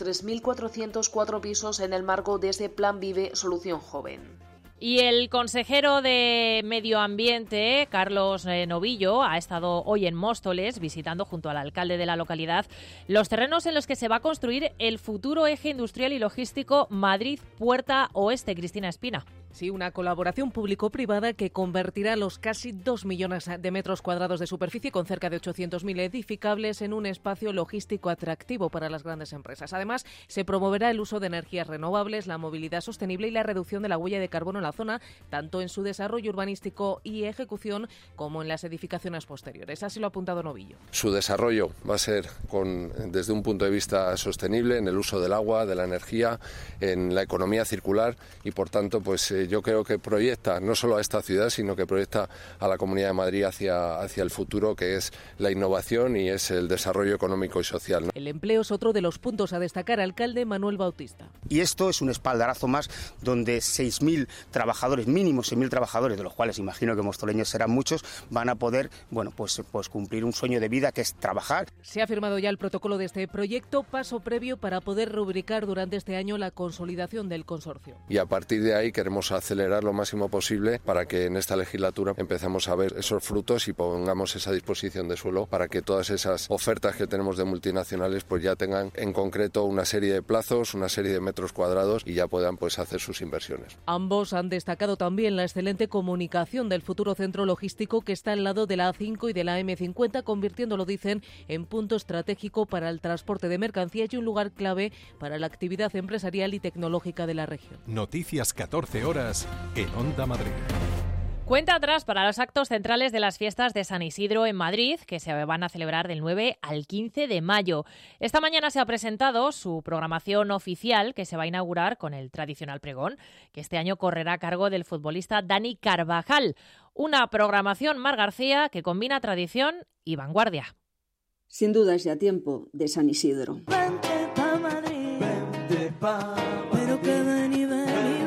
3.404 pisos en el marco de ese Plan Vive Solución Joven. Y el consejero de Medio Ambiente, Carlos Novillo, ha estado hoy en Móstoles visitando junto al alcalde de la localidad los terrenos en los que se va a construir el futuro eje industrial y logístico Madrid Puerta Oeste. Cristina Espina. Sí, una colaboración público-privada que convertirá los casi 2 millones de metros cuadrados de superficie con cerca de 800.000 edificables en un espacio logístico atractivo para las grandes empresas. Además, se promoverá el uso de energías renovables, la movilidad sostenible y la reducción de la huella de carbono en la zona, tanto en su desarrollo urbanístico y ejecución como en las edificaciones posteriores. Así lo ha apuntado Novillo. Su desarrollo va a ser desde un punto de vista sostenible en el uso del agua, de la energía, en la economía circular y, por tanto, pues yo creo que proyecta no solo a esta ciudad, sino que proyecta a la Comunidad de Madrid hacia el futuro, que es la innovación y es el desarrollo económico y social, ¿no? El empleo es otro de los puntos a destacar, alcalde Manuel Bautista. Y esto es un espaldarazo más donde 6.000 trabajadores, mínimo 6.000 trabajadores, de los cuales imagino que mostoleños serán muchos, van a poder pues cumplir un sueño de vida que es trabajar. Se ha firmado ya el protocolo de este proyecto, paso previo para poder rubricar durante este año la consolidación del consorcio. Y a partir de ahí queremos acelerar lo máximo posible para que en esta legislatura empecemos a ver esos frutos y pongamos esa disposición de suelo para que todas esas ofertas que tenemos de multinacionales pues ya tengan en concreto una serie de plazos, una serie de metros cuadrados y ya puedan pues hacer sus inversiones. Ambos han destacado también la excelente comunicación del futuro centro logístico que está al lado de la A5 y de la M50, convirtiéndolo, dicen, en punto estratégico para el transporte de mercancías y un lugar clave para la actividad empresarial y tecnológica de la región. Noticias 14 horas en Onda Madrid. Cuenta atrás para los actos centrales de las fiestas de San Isidro en Madrid, que se van a celebrar del 9 al 15 de mayo. Esta mañana se ha presentado su programación oficial, que se va a inaugurar con el tradicional pregón, que este año correrá a cargo del futbolista Dani Carvajal. Una programación, Mar García, que combina tradición y vanguardia. Sin duda es ya tiempo de San Isidro. Vente pa' Madrid, vente pa' pero que ven y ven y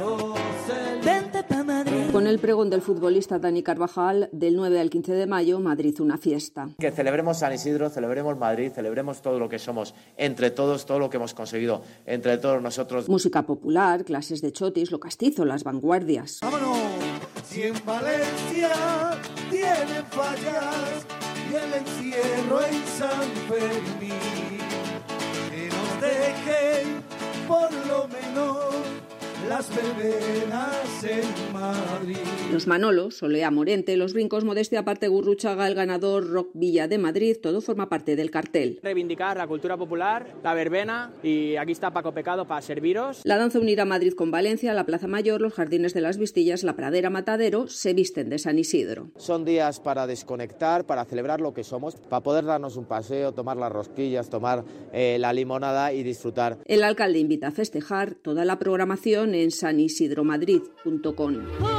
ven. Vente pa' Madrid. Con el pregón del futbolista Dani Carvajal, del 9 al 15 de mayo, Madrid una fiesta. Que celebremos San Isidro, celebremos Madrid, celebremos todo lo que somos entre todos, todo lo que hemos conseguido entre todos nosotros. Música popular, clases de chotis, lo castizo, las vanguardias. ¡Vámonos! Si en Valencia tienen fallas y el encierro en San Fermín, que nos dejen por lo menos las verbenas en Madrid. Los Manolos, Solea Morente, Los Brincos, Modestia aparte, Gurruchaga, el ganador, Rock Villa de Madrid, todo forma parte del cartel. Reivindicar la cultura popular, la verbena, y aquí está Paco Pecado para serviros. La danza unirá Madrid con Valencia, la Plaza Mayor, los Jardines de las Vistillas, la Pradera, Matadero, se visten de San Isidro. Son días para desconectar, para celebrar lo que somos, para poder darnos un paseo, tomar las rosquillas, tomar la limonada y disfrutar. El alcalde invita a festejar toda la programación en sanisidromadrid.com.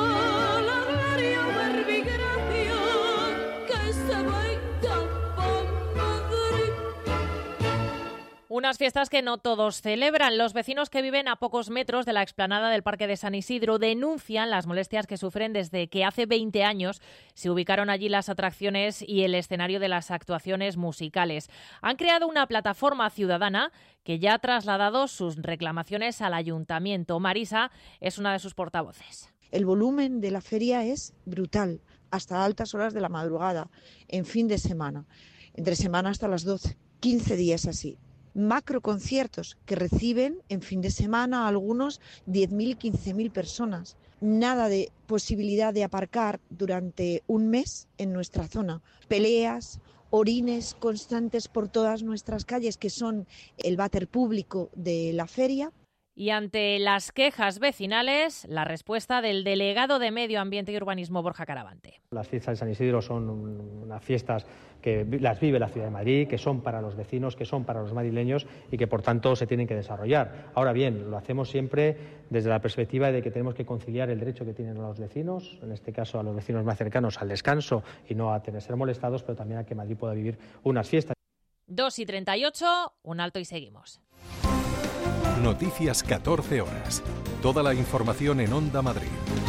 Unas fiestas que no todos celebran. Los vecinos que viven a pocos metros de la explanada del Parque de San Isidro denuncian las molestias que sufren desde que hace 20 años se ubicaron allí las atracciones y el escenario de las actuaciones musicales. Han creado una plataforma ciudadana que ya ha trasladado sus reclamaciones al ayuntamiento. Marisa es una de sus portavoces. El volumen de la feria es brutal, hasta altas horas de la madrugada, en fin de semana, entre semana hasta las 12, 15 días así. Macroconciertos que reciben en fin de semana algunos 10.000, 15.000 personas. Nada de posibilidad de aparcar durante un mes en nuestra zona. Peleas, orines constantes por todas nuestras calles, que son el váter público de la feria. Y ante las quejas vecinales, la respuesta del delegado de Medio Ambiente y Urbanismo, Borja Caravante. Las fiestas de San Isidro son unas fiestas que las vive la ciudad de Madrid, que son para los vecinos, que son para los madrileños y que por tanto se tienen que desarrollar. Ahora bien, lo hacemos siempre desde la perspectiva de que tenemos que conciliar el derecho que tienen los vecinos, en este caso a los vecinos más cercanos, al descanso y no a ser molestados, pero también a que Madrid pueda vivir unas fiestas. 2:38, un alto y seguimos. Noticias 14 horas. Toda la información en Onda Madrid.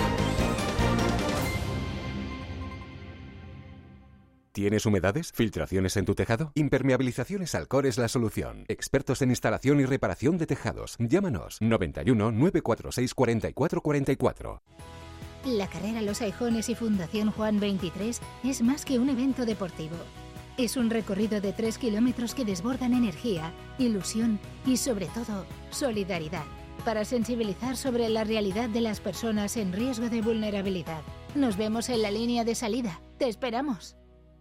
¿Tienes humedades? ¿Filtraciones en tu tejado? Impermeabilizaciones Alcor es la solución. Expertos en instalación y reparación de tejados. Llámanos 91 946 44 44. La carrera Los Aijones y Fundación Juan 23 es más que un evento deportivo. Es un recorrido de 3 kilómetros que desbordan energía, ilusión y, sobre todo, solidaridad. para sensibilizar sobre la realidad de las personas en riesgo de vulnerabilidad. Nos vemos en la línea de salida. ¡Te esperamos!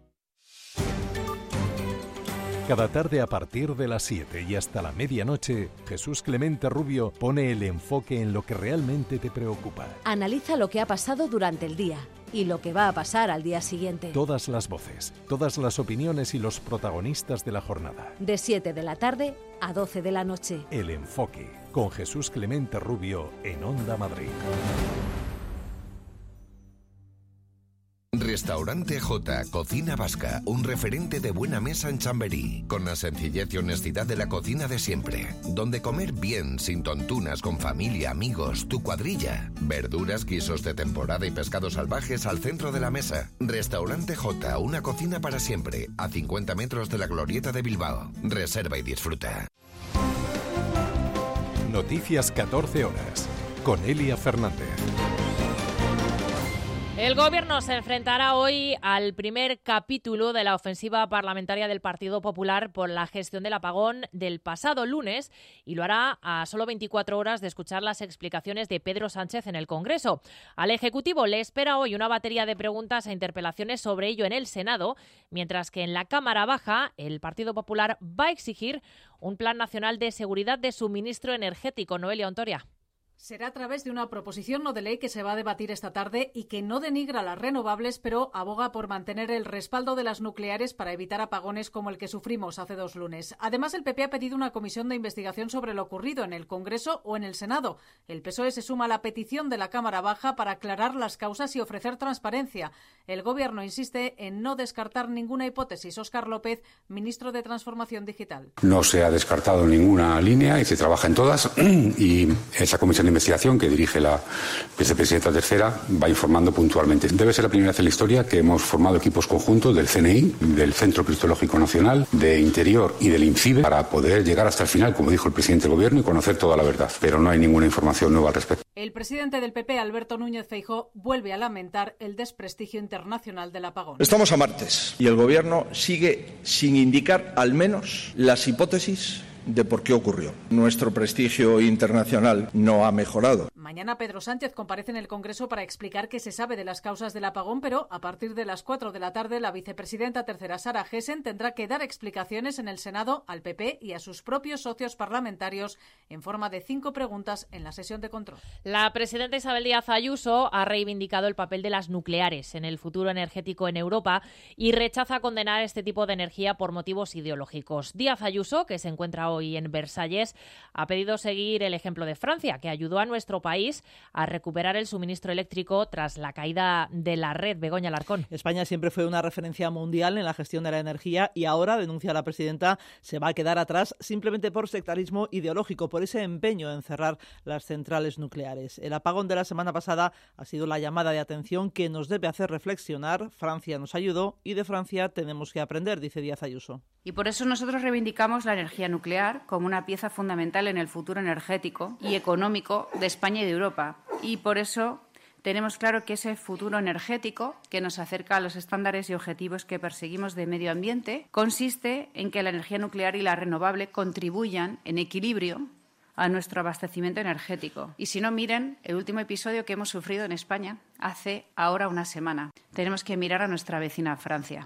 Cada tarde a partir de las 7 y hasta la medianoche, Jesús Clemente Rubio pone el enfoque en lo que realmente te preocupa. Analiza lo que ha pasado durante el día y lo que va a pasar al día siguiente. Todas las voces, todas las opiniones y los protagonistas de la jornada. De 7 de la tarde a 12 de la noche. El enfoque, con Jesús Clemente Rubio en Onda Madrid. Restaurante J, Cocina Vasca, un referente de buena mesa en Chamberí, con la sencillez y honestidad de la cocina de siempre, donde comer bien, sin tontunas, con familia, amigos, tu cuadrilla, verduras, guisos de temporada y pescados salvajes al centro de la mesa. Restaurante J, una cocina para siempre, a 50 metros de la Glorieta de Bilbao. Reserva y disfruta. Noticias 14 horas, con Elia Fernández. El Gobierno se enfrentará hoy al primer capítulo de la ofensiva parlamentaria del Partido Popular por la gestión del apagón del pasado lunes y lo hará a solo 24 horas de escuchar las explicaciones de Pedro Sánchez en el Congreso. Al Ejecutivo le espera hoy una batería de preguntas e interpelaciones sobre ello en el Senado, mientras que en la Cámara Baja el Partido Popular va a exigir un plan nacional de seguridad de suministro energético. Noelia Ontoria. Será a través de una proposición no de ley que se va a debatir esta tarde y que no denigra las renovables, pero aboga por mantener el respaldo de las nucleares para evitar apagones como el que sufrimos hace 2 lunes. Además, el PP ha pedido una comisión de investigación sobre lo ocurrido en el Congreso o en el Senado. El PSOE se suma a la petición de la Cámara Baja para aclarar las causas y ofrecer transparencia. El Gobierno insiste en no descartar ninguna hipótesis. Óscar López, ministro de Transformación Digital. No se ha descartado ninguna línea y se trabaja en todas y esa comisión de investigación que dirige la vicepresidenta tercera va informando puntualmente. Debe ser la primera vez en la historia que hemos formado equipos conjuntos del CNI, del Centro Cristológico Nacional, de Interior y del INCIBE para poder llegar hasta el final, como dijo el presidente del Gobierno, y conocer toda la verdad. Pero no hay ninguna información nueva al respecto. El presidente del PP, Alberto Núñez Feijóo, vuelve a lamentar el desprestigio internacional del apagón. Estamos a martes y el Gobierno sigue sin indicar al menos las hipótesis de por qué ocurrió. Nuestro prestigio internacional no ha mejorado. Mañana Pedro Sánchez comparece en el Congreso para explicar qué se sabe de las causas del apagón, pero a partir de las 4 de la tarde la vicepresidenta tercera, Sara Gessen, tendrá que dar explicaciones en el Senado al PP y a sus propios socios parlamentarios en forma de 5 preguntas en la sesión de control. La presidenta Isabel Díaz Ayuso ha reivindicado el papel de las nucleares en el futuro energético en Europa y rechaza condenar este tipo de energía por motivos ideológicos. Díaz Ayuso, que se encuentra hoy en Versalles, ha pedido seguir el ejemplo de Francia, que ayudó a nuestro país a recuperar el suministro eléctrico tras la caída de la red. Begoña Alarcón. España siempre fue una referencia mundial en la gestión de la energía y ahora, denuncia la presidenta, se va a quedar atrás simplemente por sectarismo ideológico, por ese empeño en cerrar las centrales nucleares. El apagón de la semana pasada ha sido la llamada de atención que nos debe hacer reflexionar. Francia nos ayudó y de Francia tenemos que aprender, dice Díaz Ayuso. Y por eso nosotros reivindicamos la energía nuclear como una pieza fundamental en el futuro energético y económico de España y de Europa. Y por eso tenemos claro que ese futuro energético que nos acerca a los estándares y objetivos que perseguimos de medio ambiente consiste en que la energía nuclear y la renovable contribuyan en equilibrio a nuestro abastecimiento energético. Y si no, miren el último episodio que hemos sufrido en España hace ahora una semana. Tenemos que mirar a nuestra vecina Francia.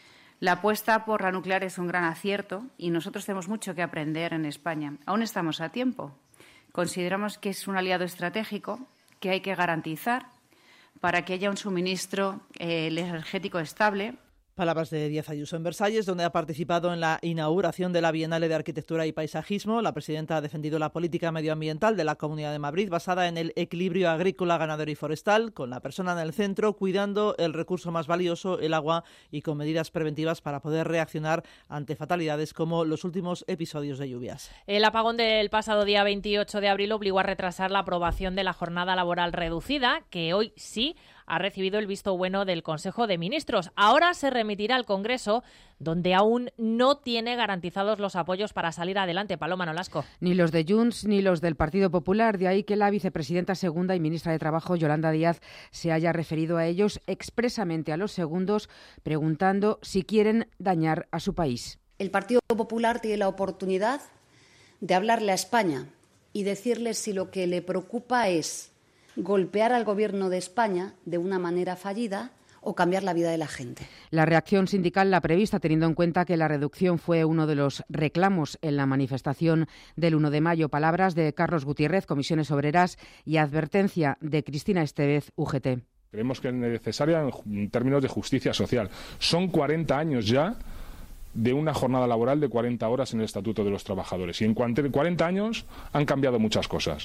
La apuesta por la nuclear es un gran acierto y nosotros tenemos mucho que aprender en España. Aún estamos a tiempo. Consideramos que es un aliado estratégico que hay que garantizar para que haya un suministro energético estable. Palabras de Díaz Ayuso en Versalles, donde ha participado en la inauguración de la Bienal de Arquitectura y Paisajismo. La presidenta ha defendido la política medioambiental de la Comunidad de Madrid basada en el equilibrio agrícola, ganadero y forestal, con la persona en el centro, cuidando el recurso más valioso, el agua, y con medidas preventivas para poder reaccionar ante fatalidades como los últimos episodios de lluvias. El apagón del pasado día 28 de abril obligó a retrasar la aprobación de la jornada laboral reducida, que hoy sí ha recibido el visto bueno del Consejo de Ministros. Ahora se remitirá al Congreso, donde aún no tiene garantizados los apoyos para salir adelante. Paloma Nolasco. Ni los de Junts ni los del Partido Popular, de ahí que la vicepresidenta segunda y ministra de Trabajo, Yolanda Díaz, se haya referido a ellos expresamente a los segundos, preguntando si quieren dañar a su país. El Partido Popular tiene la oportunidad de hablarle a España y decirle si lo que le preocupa es golpear al Gobierno de España de una manera fallida o cambiar la vida de la gente. La reacción sindical la prevista, teniendo en cuenta que la reducción fue uno de los reclamos en la manifestación del 1 de mayo. Palabras de Carlos Gutiérrez, Comisiones Obreras, y advertencia de Cristina Estevez, UGT. Creemos que es necesaria en términos de justicia social. Son 40 años ya de una jornada laboral de 40 horas en el Estatuto de los Trabajadores. Y en 40 años han cambiado muchas cosas.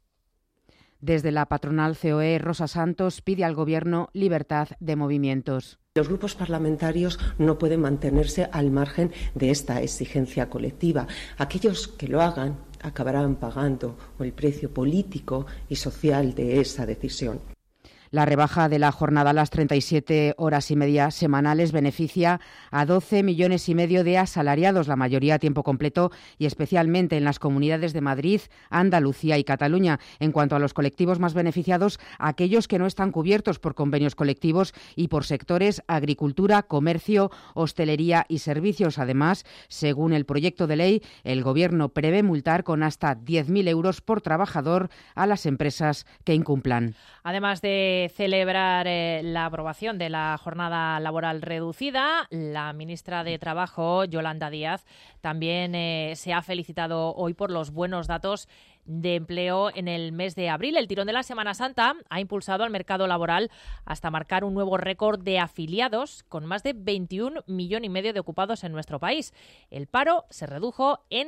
Desde la patronal COE, Rosa Santos pide al Gobierno libertad de movimientos. Los grupos parlamentarios no pueden mantenerse al margen de esta exigencia colectiva. Aquellos que lo hagan acabarán pagando el precio político y social de esa decisión. La rebaja de la jornada a las 37 horas y media semanales beneficia a 12,5 millones de asalariados, la mayoría a tiempo completo y especialmente en las comunidades de Madrid, Andalucía y Cataluña. En cuanto a los colectivos más beneficiados, aquellos que no están cubiertos por convenios colectivos y por sectores agricultura, comercio, hostelería y servicios. Además, según el proyecto de ley, el Gobierno prevé multar con hasta 10.000 euros por trabajador a las empresas que incumplan. Además de celebrar la aprobación de la jornada laboral reducida, la ministra de Trabajo, Yolanda Díaz, también se ha felicitado hoy por los buenos datos de empleo en el mes de abril. El tirón de la Semana Santa ha impulsado al mercado laboral hasta marcar un nuevo récord de afiliados, con más de 21,5 millones de ocupados en nuestro país. El paro se redujo en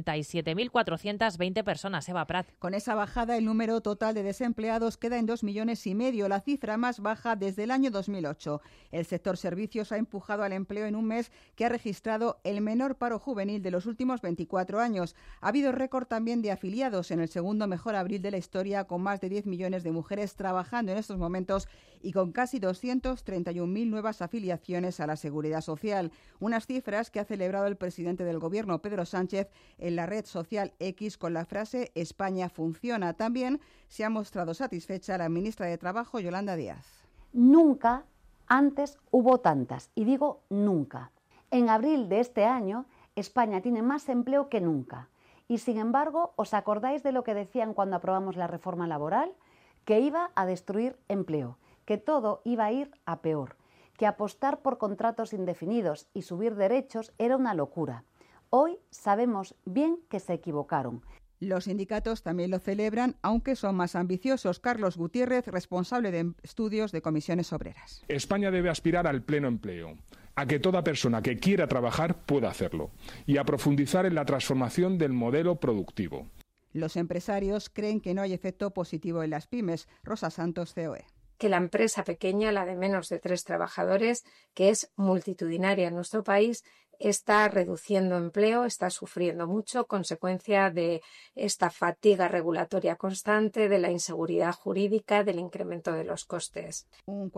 67.420 personas. Eva Prat. Con esa bajada, el número total de desempleados queda en 2,5 millones, la cifra más baja desde el año 2008. El sector servicios ha empujado al empleo en un mes que ha registrado el menor paro juvenil de los últimos 24 años. Ha habido récord también de afiliados en el segundo mejor abril de la historia, con más de 10 millones de mujeres trabajando en estos momentos y con casi 231.000 nuevas afiliaciones a la Seguridad Social. Unas cifras que ha celebrado el presidente del Gobierno, Pedro Sánchez, en la red social X con la frase «España funciona». También se ha mostrado satisfecha la ministra de Trabajo, Yolanda Díaz. Nunca antes hubo tantas, y digo nunca. En abril de este año, España tiene más empleo que nunca. Y sin embargo, ¿os acordáis de lo que decían cuando aprobamos la reforma laboral? Que iba a destruir empleo, que todo iba a ir a peor, que apostar por contratos indefinidos y subir derechos era una locura. Hoy sabemos bien que se equivocaron. Los sindicatos también lo celebran, aunque son más ambiciosos. Carlos Gutiérrez, responsable de estudios de Comisiones Obreras. España debe aspirar al pleno empleo, a que toda persona que quiera trabajar pueda hacerlo y a profundizar en la transformación del modelo productivo. Los empresarios creen que no hay efecto positivo en las pymes. Rosa Santos, COE. Que la empresa pequeña, la de menos de 3 trabajadores, que es multitudinaria en nuestro país, está reduciendo empleo, está sufriendo mucho, consecuencia de esta fatiga regulatoria constante, de la inseguridad jurídica, del incremento de los costes. Un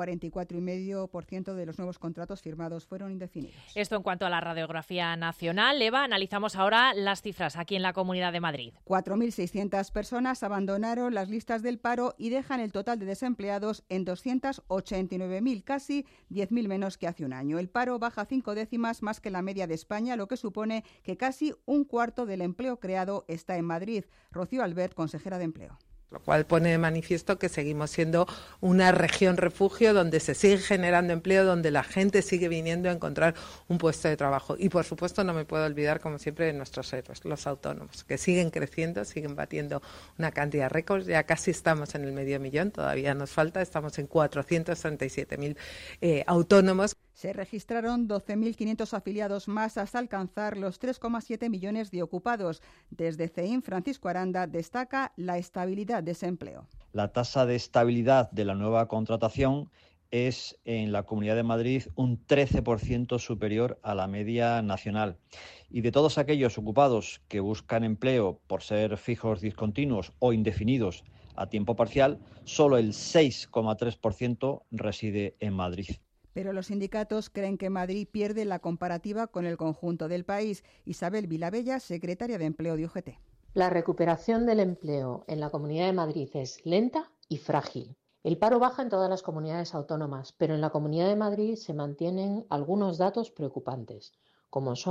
44,5% de los nuevos contratos firmados fueron indefinidos. Esto en cuanto a la radiografía nacional. Eva, analizamos ahora las cifras aquí en la Comunidad de Madrid. 4.600 personas abandonaron las listas del paro y dejan el total de desempleados en 289.000, casi 10.000 menos que hace un año. El paro baja 5 décimas más que la media de España, lo que supone que casi un cuarto del empleo creado está en Madrid. Rocío Albert, consejera de Empleo. Lo cual pone de manifiesto que seguimos siendo una región refugio donde se sigue generando empleo, donde la gente sigue viniendo a encontrar un puesto de trabajo. Y, por supuesto, no me puedo olvidar, como siempre, de nuestros héroes, los autónomos, que siguen creciendo, siguen batiendo una cantidad de récords. Ya casi estamos en el 500.000, todavía nos falta, estamos en 437.000 autónomos. Se registraron 12.500 afiliados más hasta alcanzar los 3,7 millones de ocupados. Desde CEIM, Francisco Aranda destaca la estabilidad de ese empleo. La tasa de estabilidad de la nueva contratación es en la Comunidad de Madrid un 13% superior a la media nacional. Y de todos aquellos ocupados que buscan empleo por ser fijos discontinuos o indefinidos a tiempo parcial, solo el 6,3% reside en Madrid. Pero los sindicatos creen que Madrid pierde la comparativa con el conjunto del país. Isabel Vilabella, secretaria de Empleo de UGT. La recuperación del empleo en la Comunidad de Madrid es lenta y frágil. El paro baja en todas las comunidades autónomas, pero en la Comunidad de Madrid se mantienen algunos datos preocupantes, como son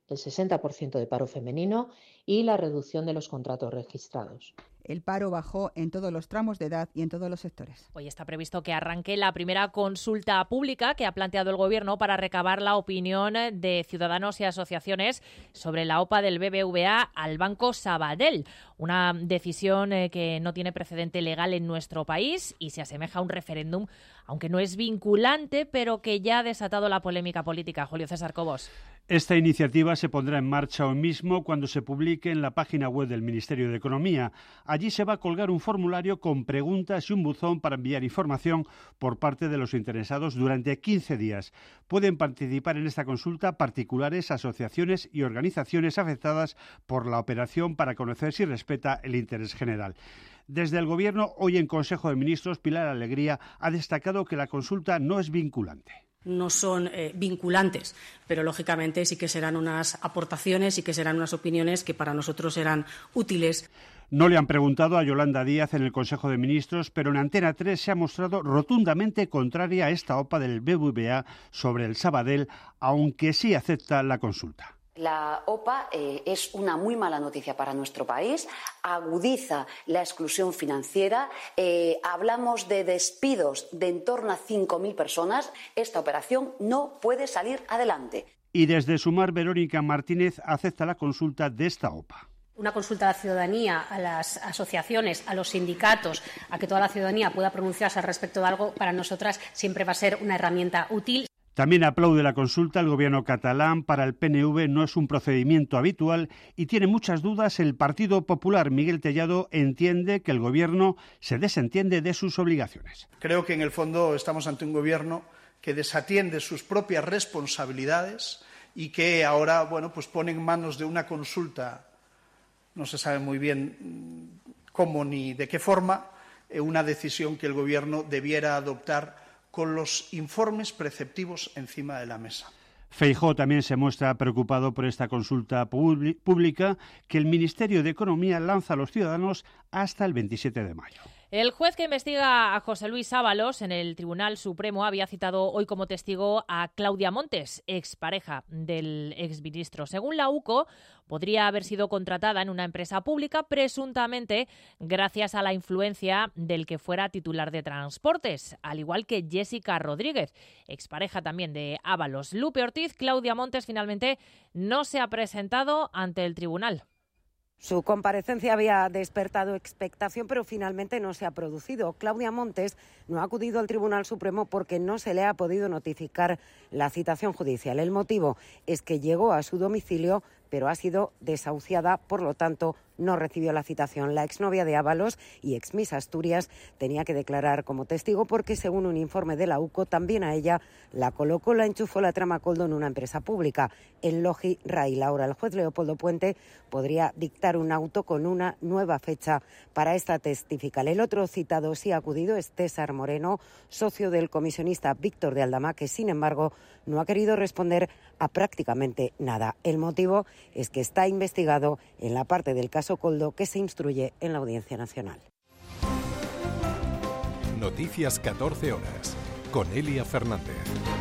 el 60% de paro femenino y la reducción de los contratos registrados. El paro bajó en todos los tramos de edad y en todos los sectores. Hoy está previsto que arranque la primera consulta pública que ha planteado el Gobierno para recabar la opinión de ciudadanos y asociaciones sobre la OPA del BBVA al Banco Sabadell. Una decisión que no tiene precedente legal en nuestro país y se asemeja a un referéndum, aunque no es vinculante, pero que ya ha desatado la polémica política. Julio César Cobos. Esta iniciativa se pondrá en marcha hoy mismo cuando se publique en la página web del Ministerio de Economía. Allí se va a colgar un formulario con preguntas y un buzón para enviar información por parte de los interesados durante 15 días. Pueden participar en esta consulta particulares, asociaciones y organizaciones afectadas por la operación para conocer si respeta el interés general. Desde el Gobierno, hoy en Consejo de Ministros, Pilar Alegría ha destacado que la consulta no es vinculante. No son vinculantes, pero lógicamente sí que serán unas aportaciones y que serán unas opiniones que para nosotros serán útiles. No le han preguntado a Yolanda Díaz en el Consejo de Ministros, pero en Antena 3 se ha mostrado rotundamente contraria a esta OPA del BBVA sobre el Sabadell, aunque sí acepta la consulta. La OPA es una muy mala noticia para nuestro país, agudiza la exclusión financiera, hablamos de despidos de en torno a 5.000 personas. Esta operación no puede salir adelante. Y desde Sumar, Verónica Martínez acepta la consulta de esta OPA. Una consulta a la ciudadanía, a las asociaciones, a los sindicatos, a que toda la ciudadanía pueda pronunciarse al respecto de algo, para nosotras siempre va a ser una herramienta útil. También aplaude la consulta el gobierno catalán. Para el PNV no es un procedimiento habitual y tiene muchas dudas el Partido Popular. Miguel Tellado entiende que el gobierno se desentiende de sus obligaciones. Creo que en el fondo estamos ante un gobierno que desatiende sus propias responsabilidades y que ahora pues pone en manos de una consulta, no se sabe muy bien cómo ni de qué forma, una decisión que el gobierno debiera adoptar con los informes preceptivos encima de la mesa. Feijóo también se muestra preocupado por esta consulta pública que el Ministerio de Economía lanza a los ciudadanos hasta el 27 de mayo. El juez que investiga a José Luis Ábalos en el Tribunal Supremo había citado hoy como testigo a Claudia Montes, expareja del exministro. Según la UCO, podría haber sido contratada en una empresa pública presuntamente gracias a la influencia del que fuera titular de Transportes, al igual que Jessica Rodríguez, expareja también de Ábalos. Lupe Ortiz, Claudia Montes finalmente no se ha presentado ante el tribunal. Su comparecencia había despertado expectación, pero finalmente no se ha producido. Claudia Montes no ha acudido al Tribunal Supremo porque no se le ha podido notificar la citación judicial. El motivo es que llegó a su domicilio, pero ha sido desahuciada, por lo tanto no recibió la citación. La exnovia de Ábalos y ex Miss Asturias tenía que declarar como testigo porque, según un informe de la UCO, también a ella la colocó, la enchufó la trama Coldo en una empresa pública, en Logi Rail. Ahora el juez Leopoldo Puente podría dictar un auto con una nueva fecha para esta testifical. El otro citado sí ha acudido es César Moreno, socio del comisionista Víctor de Aldama, que sin embargo no ha querido responder a prácticamente nada. El motivo es que está investigado en la parte del caso Coldo que se instruye en la Audiencia Nacional. Noticias 14 horas con Elia Fernández.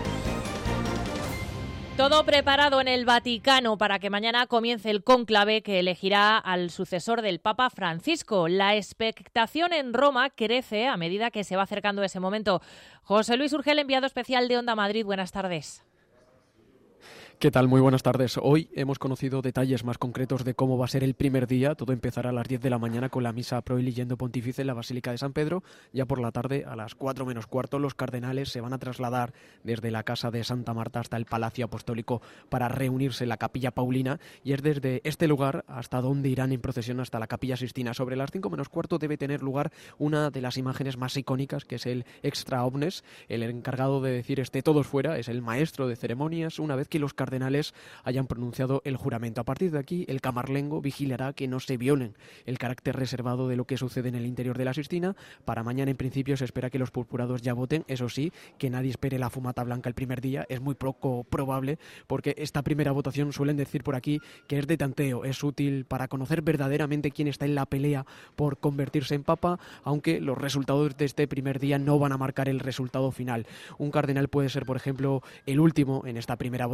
Todo preparado en el Vaticano para que mañana comience el cónclave que elegirá al sucesor del Papa Francisco. La expectación en Roma crece a medida que se va acercando ese momento. José Luis Urgel, enviado especial de Onda Madrid. Buenas tardes. ¿Qué tal? Muy buenas tardes. Hoy hemos conocido detalles más concretos de cómo va a ser el primer día. Todo empezará a las 10 de la mañana con la misa pro eligendo pontífice en la Basílica de San Pedro. Ya por la tarde, a las 4 menos cuarto, los cardenales se van a trasladar desde la casa de Santa Marta hasta el Palacio Apostólico para reunirse en la Capilla Paulina, y es desde este lugar hasta donde irán en procesión hasta la Capilla Sixtina. Sobre las 5 menos cuarto debe tener lugar una de las imágenes más icónicas, que es el Extra Omnes. El encargado de decir todos fuera es el maestro de ceremonias, una vez que los cardenales hayan pronunciado el juramento. A partir de aquí, el camarlengo vigilará que no se violen el carácter reservado de lo que sucede en el interior de la Sixtina. Para mañana, en principio, se espera que los purpurados ya voten. Eso sí, que nadie espere la fumata blanca el primer día. Es muy poco probable, porque esta primera votación suelen decir por aquí que es de tanteo. Es útil para conocer verdaderamente quién está en la pelea por convertirse en papa, aunque los resultados de este primer día no van a marcar el resultado final. Un cardenal puede ser, por ejemplo, el último en esta primera votación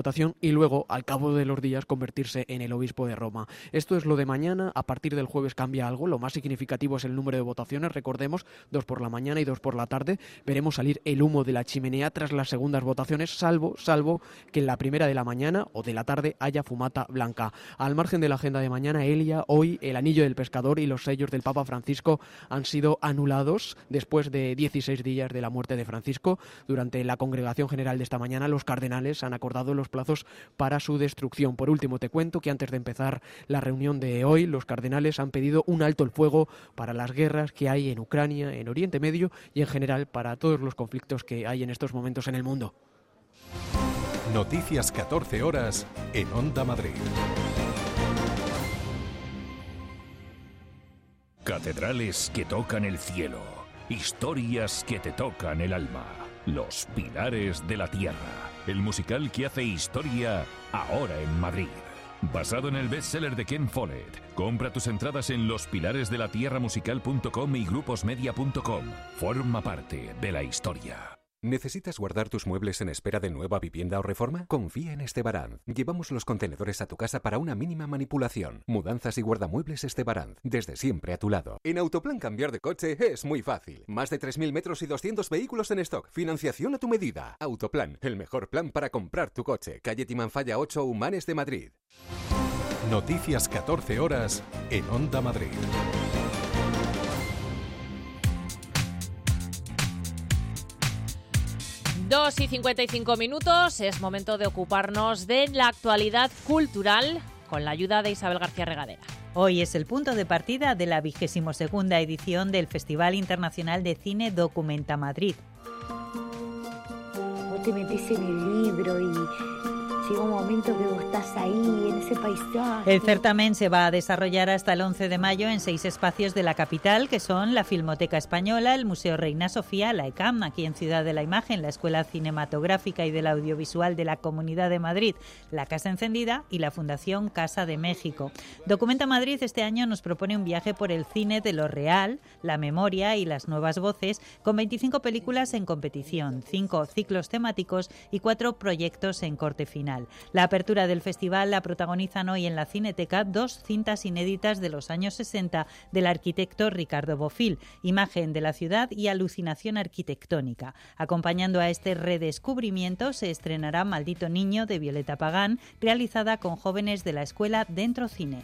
y luego, al cabo de los días, convertirse en el obispo de Roma. Esto es lo de mañana. A partir del jueves cambia algo. Lo más significativo es el número de votaciones. Recordemos, 2 por la mañana y 2 por la tarde. Veremos salir el humo de la chimenea tras las segundas votaciones, salvo que en la primera de la mañana o de la tarde haya fumata blanca. Al margen de la agenda de mañana, Elia, hoy el anillo del pescador y los sellos del Papa Francisco han sido anulados después de 16 días de la muerte de Francisco. Durante la congregación general de esta mañana, los cardenales han acordado los plazos para su destrucción. Por último, te cuento que antes de empezar la reunión de hoy, los cardenales han pedido un alto el fuego para las guerras que hay en Ucrania, en Oriente Medio y en general para todos los conflictos que hay en estos momentos en el mundo. Noticias 14 horas en Onda Madrid. Catedrales que tocan el cielo, historias que te tocan el alma, Los Pilares de la Tierra, el musical que hace historia ahora en Madrid. Basado en el bestseller de Ken Follett. Compra tus entradas en lospilaresdelatierramusical.com y gruposmedia.com. Forma parte de la historia. ¿Necesitas guardar tus muebles en espera de nueva vivienda o reforma? Confía en Estebaranz. Llevamos los contenedores a tu casa para una mínima manipulación. Mudanzas y guardamuebles Estebaranz. Desde siempre a tu lado. En Autoplan cambiar de coche es muy fácil. Más de 3.000 metros y 200 vehículos en stock. Financiación a tu medida. Autoplan, el mejor plan para comprar tu coche. Calle Timanfaya 8, Humanes de Madrid. Noticias 14 horas en Onda Madrid. Dos y 55 minutos, es momento de ocuparnos de la actualidad cultural con la ayuda de Isabel García Regadera. Hoy es el punto de partida de la 22ª edición del Festival Internacional de Cine Documenta Madrid. Vos te metés en el libro y llega un momento que vos estás ahí, en ese paisaje. El certamen se va a desarrollar hasta el 11 de mayo en 6 espacios de la capital, que son la Filmoteca Española, el Museo Reina Sofía, la ECAM, aquí en Ciudad de la Imagen, la Escuela Cinematográfica y del Audiovisual de la Comunidad de Madrid, la Casa Encendida y la Fundación Casa de México. Documenta Madrid este año nos propone un viaje por el cine de lo real, la memoria y las nuevas voces, con 25 películas en competición, 5 ciclos temáticos y 4 proyectos en corte final. La apertura del festival la protagonizan hoy en la Cineteca 2 cintas inéditas de los años 60 del arquitecto Ricardo Bofill, Imagen de la ciudad y Alucinación arquitectónica. Acompañando a este redescubrimiento se estrenará Maldito niño de Violeta Pagán, realizada con jóvenes de la escuela Dentro Cine.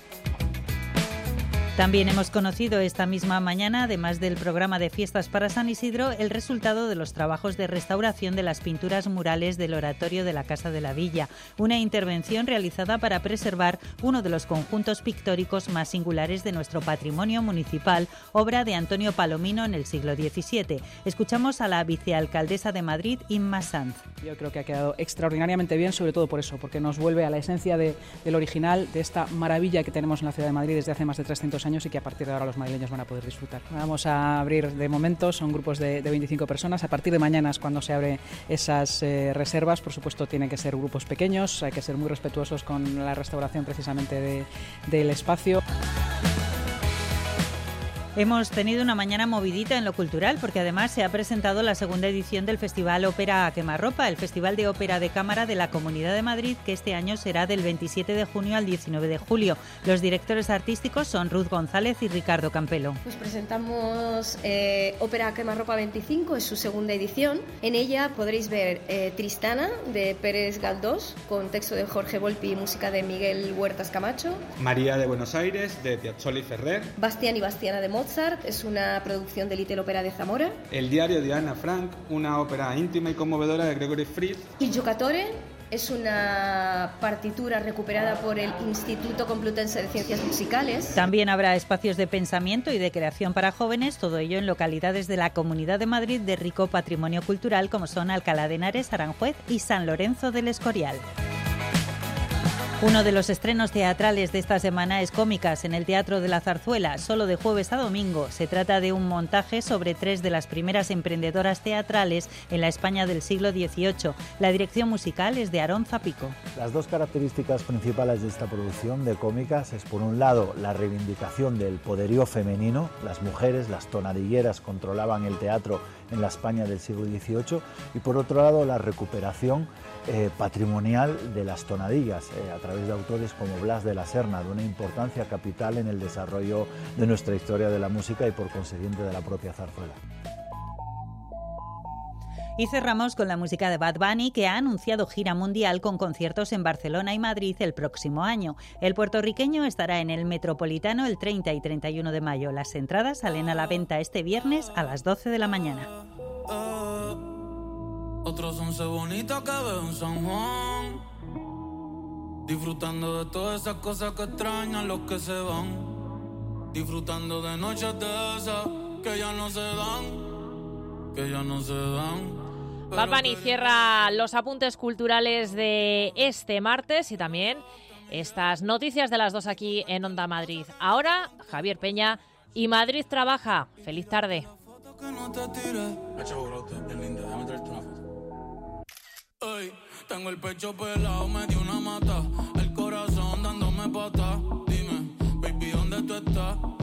También hemos conocido esta misma mañana, además del programa de fiestas para San Isidro, el resultado de los trabajos de restauración de las pinturas murales del oratorio de la Casa de la Villa, una intervención realizada para preservar uno de los conjuntos pictóricos más singulares de nuestro patrimonio municipal, obra de Antonio Palomino en el siglo XVII. Escuchamos a la vicealcaldesa de Madrid, Inma Sanz. Yo creo que ha quedado extraordinariamente bien, sobre todo por eso, porque nos vuelve a la esencia del original, de esta maravilla que tenemos en la ciudad de Madrid desde hace más de 300 años y que a partir de ahora los madrileños van a poder disfrutar. Vamos a abrir de momento, son grupos de 25 personas. A partir de mañana es cuando se abren esas reservas. Por supuesto, tienen que ser grupos pequeños, hay que ser muy respetuosos con la restauración precisamente del espacio. Hemos tenido una mañana movidita en lo cultural porque además se ha presentado la segunda edición del Festival Ópera a Quemarropa, el Festival de Ópera de Cámara de la Comunidad de Madrid, que este año será del 27 de junio al 19 de julio. Los directores artísticos son Ruth González y Ricardo Campelo. Pues presentamos Ópera a Quemarropa 25, es su segunda edición. En ella podréis ver Tristana de Pérez Galdós, con texto de Jorge Volpi y música de Miguel Huertas Camacho. María de Buenos Aires de Piazzolla y Ferrer. Bastián y Bastiana de Mozart, es una producción de Little Opera de Zamora. El diario de Ana Frank, una ópera íntima y conmovedora de Gregory Fritz. Il Giocatore es una partitura recuperada por el Instituto Complutense de Ciencias Musicales. También habrá espacios de pensamiento y de creación para jóvenes, todo ello en localidades de la Comunidad de Madrid de rico patrimonio cultural como son Alcalá de Henares, Aranjuez y San Lorenzo del Escorial. Uno de los estrenos teatrales de esta semana es Cómicas en el Teatro de la Zarzuela, solo de jueves a domingo. Se trata de un montaje sobre 3 de las primeras emprendedoras teatrales en la España del siglo XVIII. La dirección musical es de Aarón Zapico. Las dos características principales de esta producción de Cómicas es, por un lado, la reivindicación del poderío femenino. Las mujeres, las tonadilleras, controlaban el teatro en la España del siglo XVIII, y por otro lado la recuperación patrimonial de las tonadillas a través de autores como Blas de la Serna, de una importancia capital en el desarrollo de nuestra historia de la música y por consiguiente de la propia zarzuela. Y cerramos con la música de Bad Bunny, que ha anunciado gira mundial con conciertos en Barcelona y Madrid el próximo año. El puertorriqueño estará en el Metropolitano el 30 y 31 de mayo. Las entradas salen a la venta este viernes a las 12 de la mañana. Otros 11 bonitas que veo en San Juan, disfrutando de todas esas cosas que extrañan los que se van, disfrutando de noches de esas que ya no se dan, que ya no se dan. Bad Bunny cierra los apuntes culturales de este martes y también estas noticias de las 2 aquí en Onda Madrid. Ahora, Javier Peña y Madrid trabaja. Feliz tarde. Ey, tengo el pecho pelado, me dio una mata, el corazón dándome pata. Dime, baby, ¿dónde tú estás?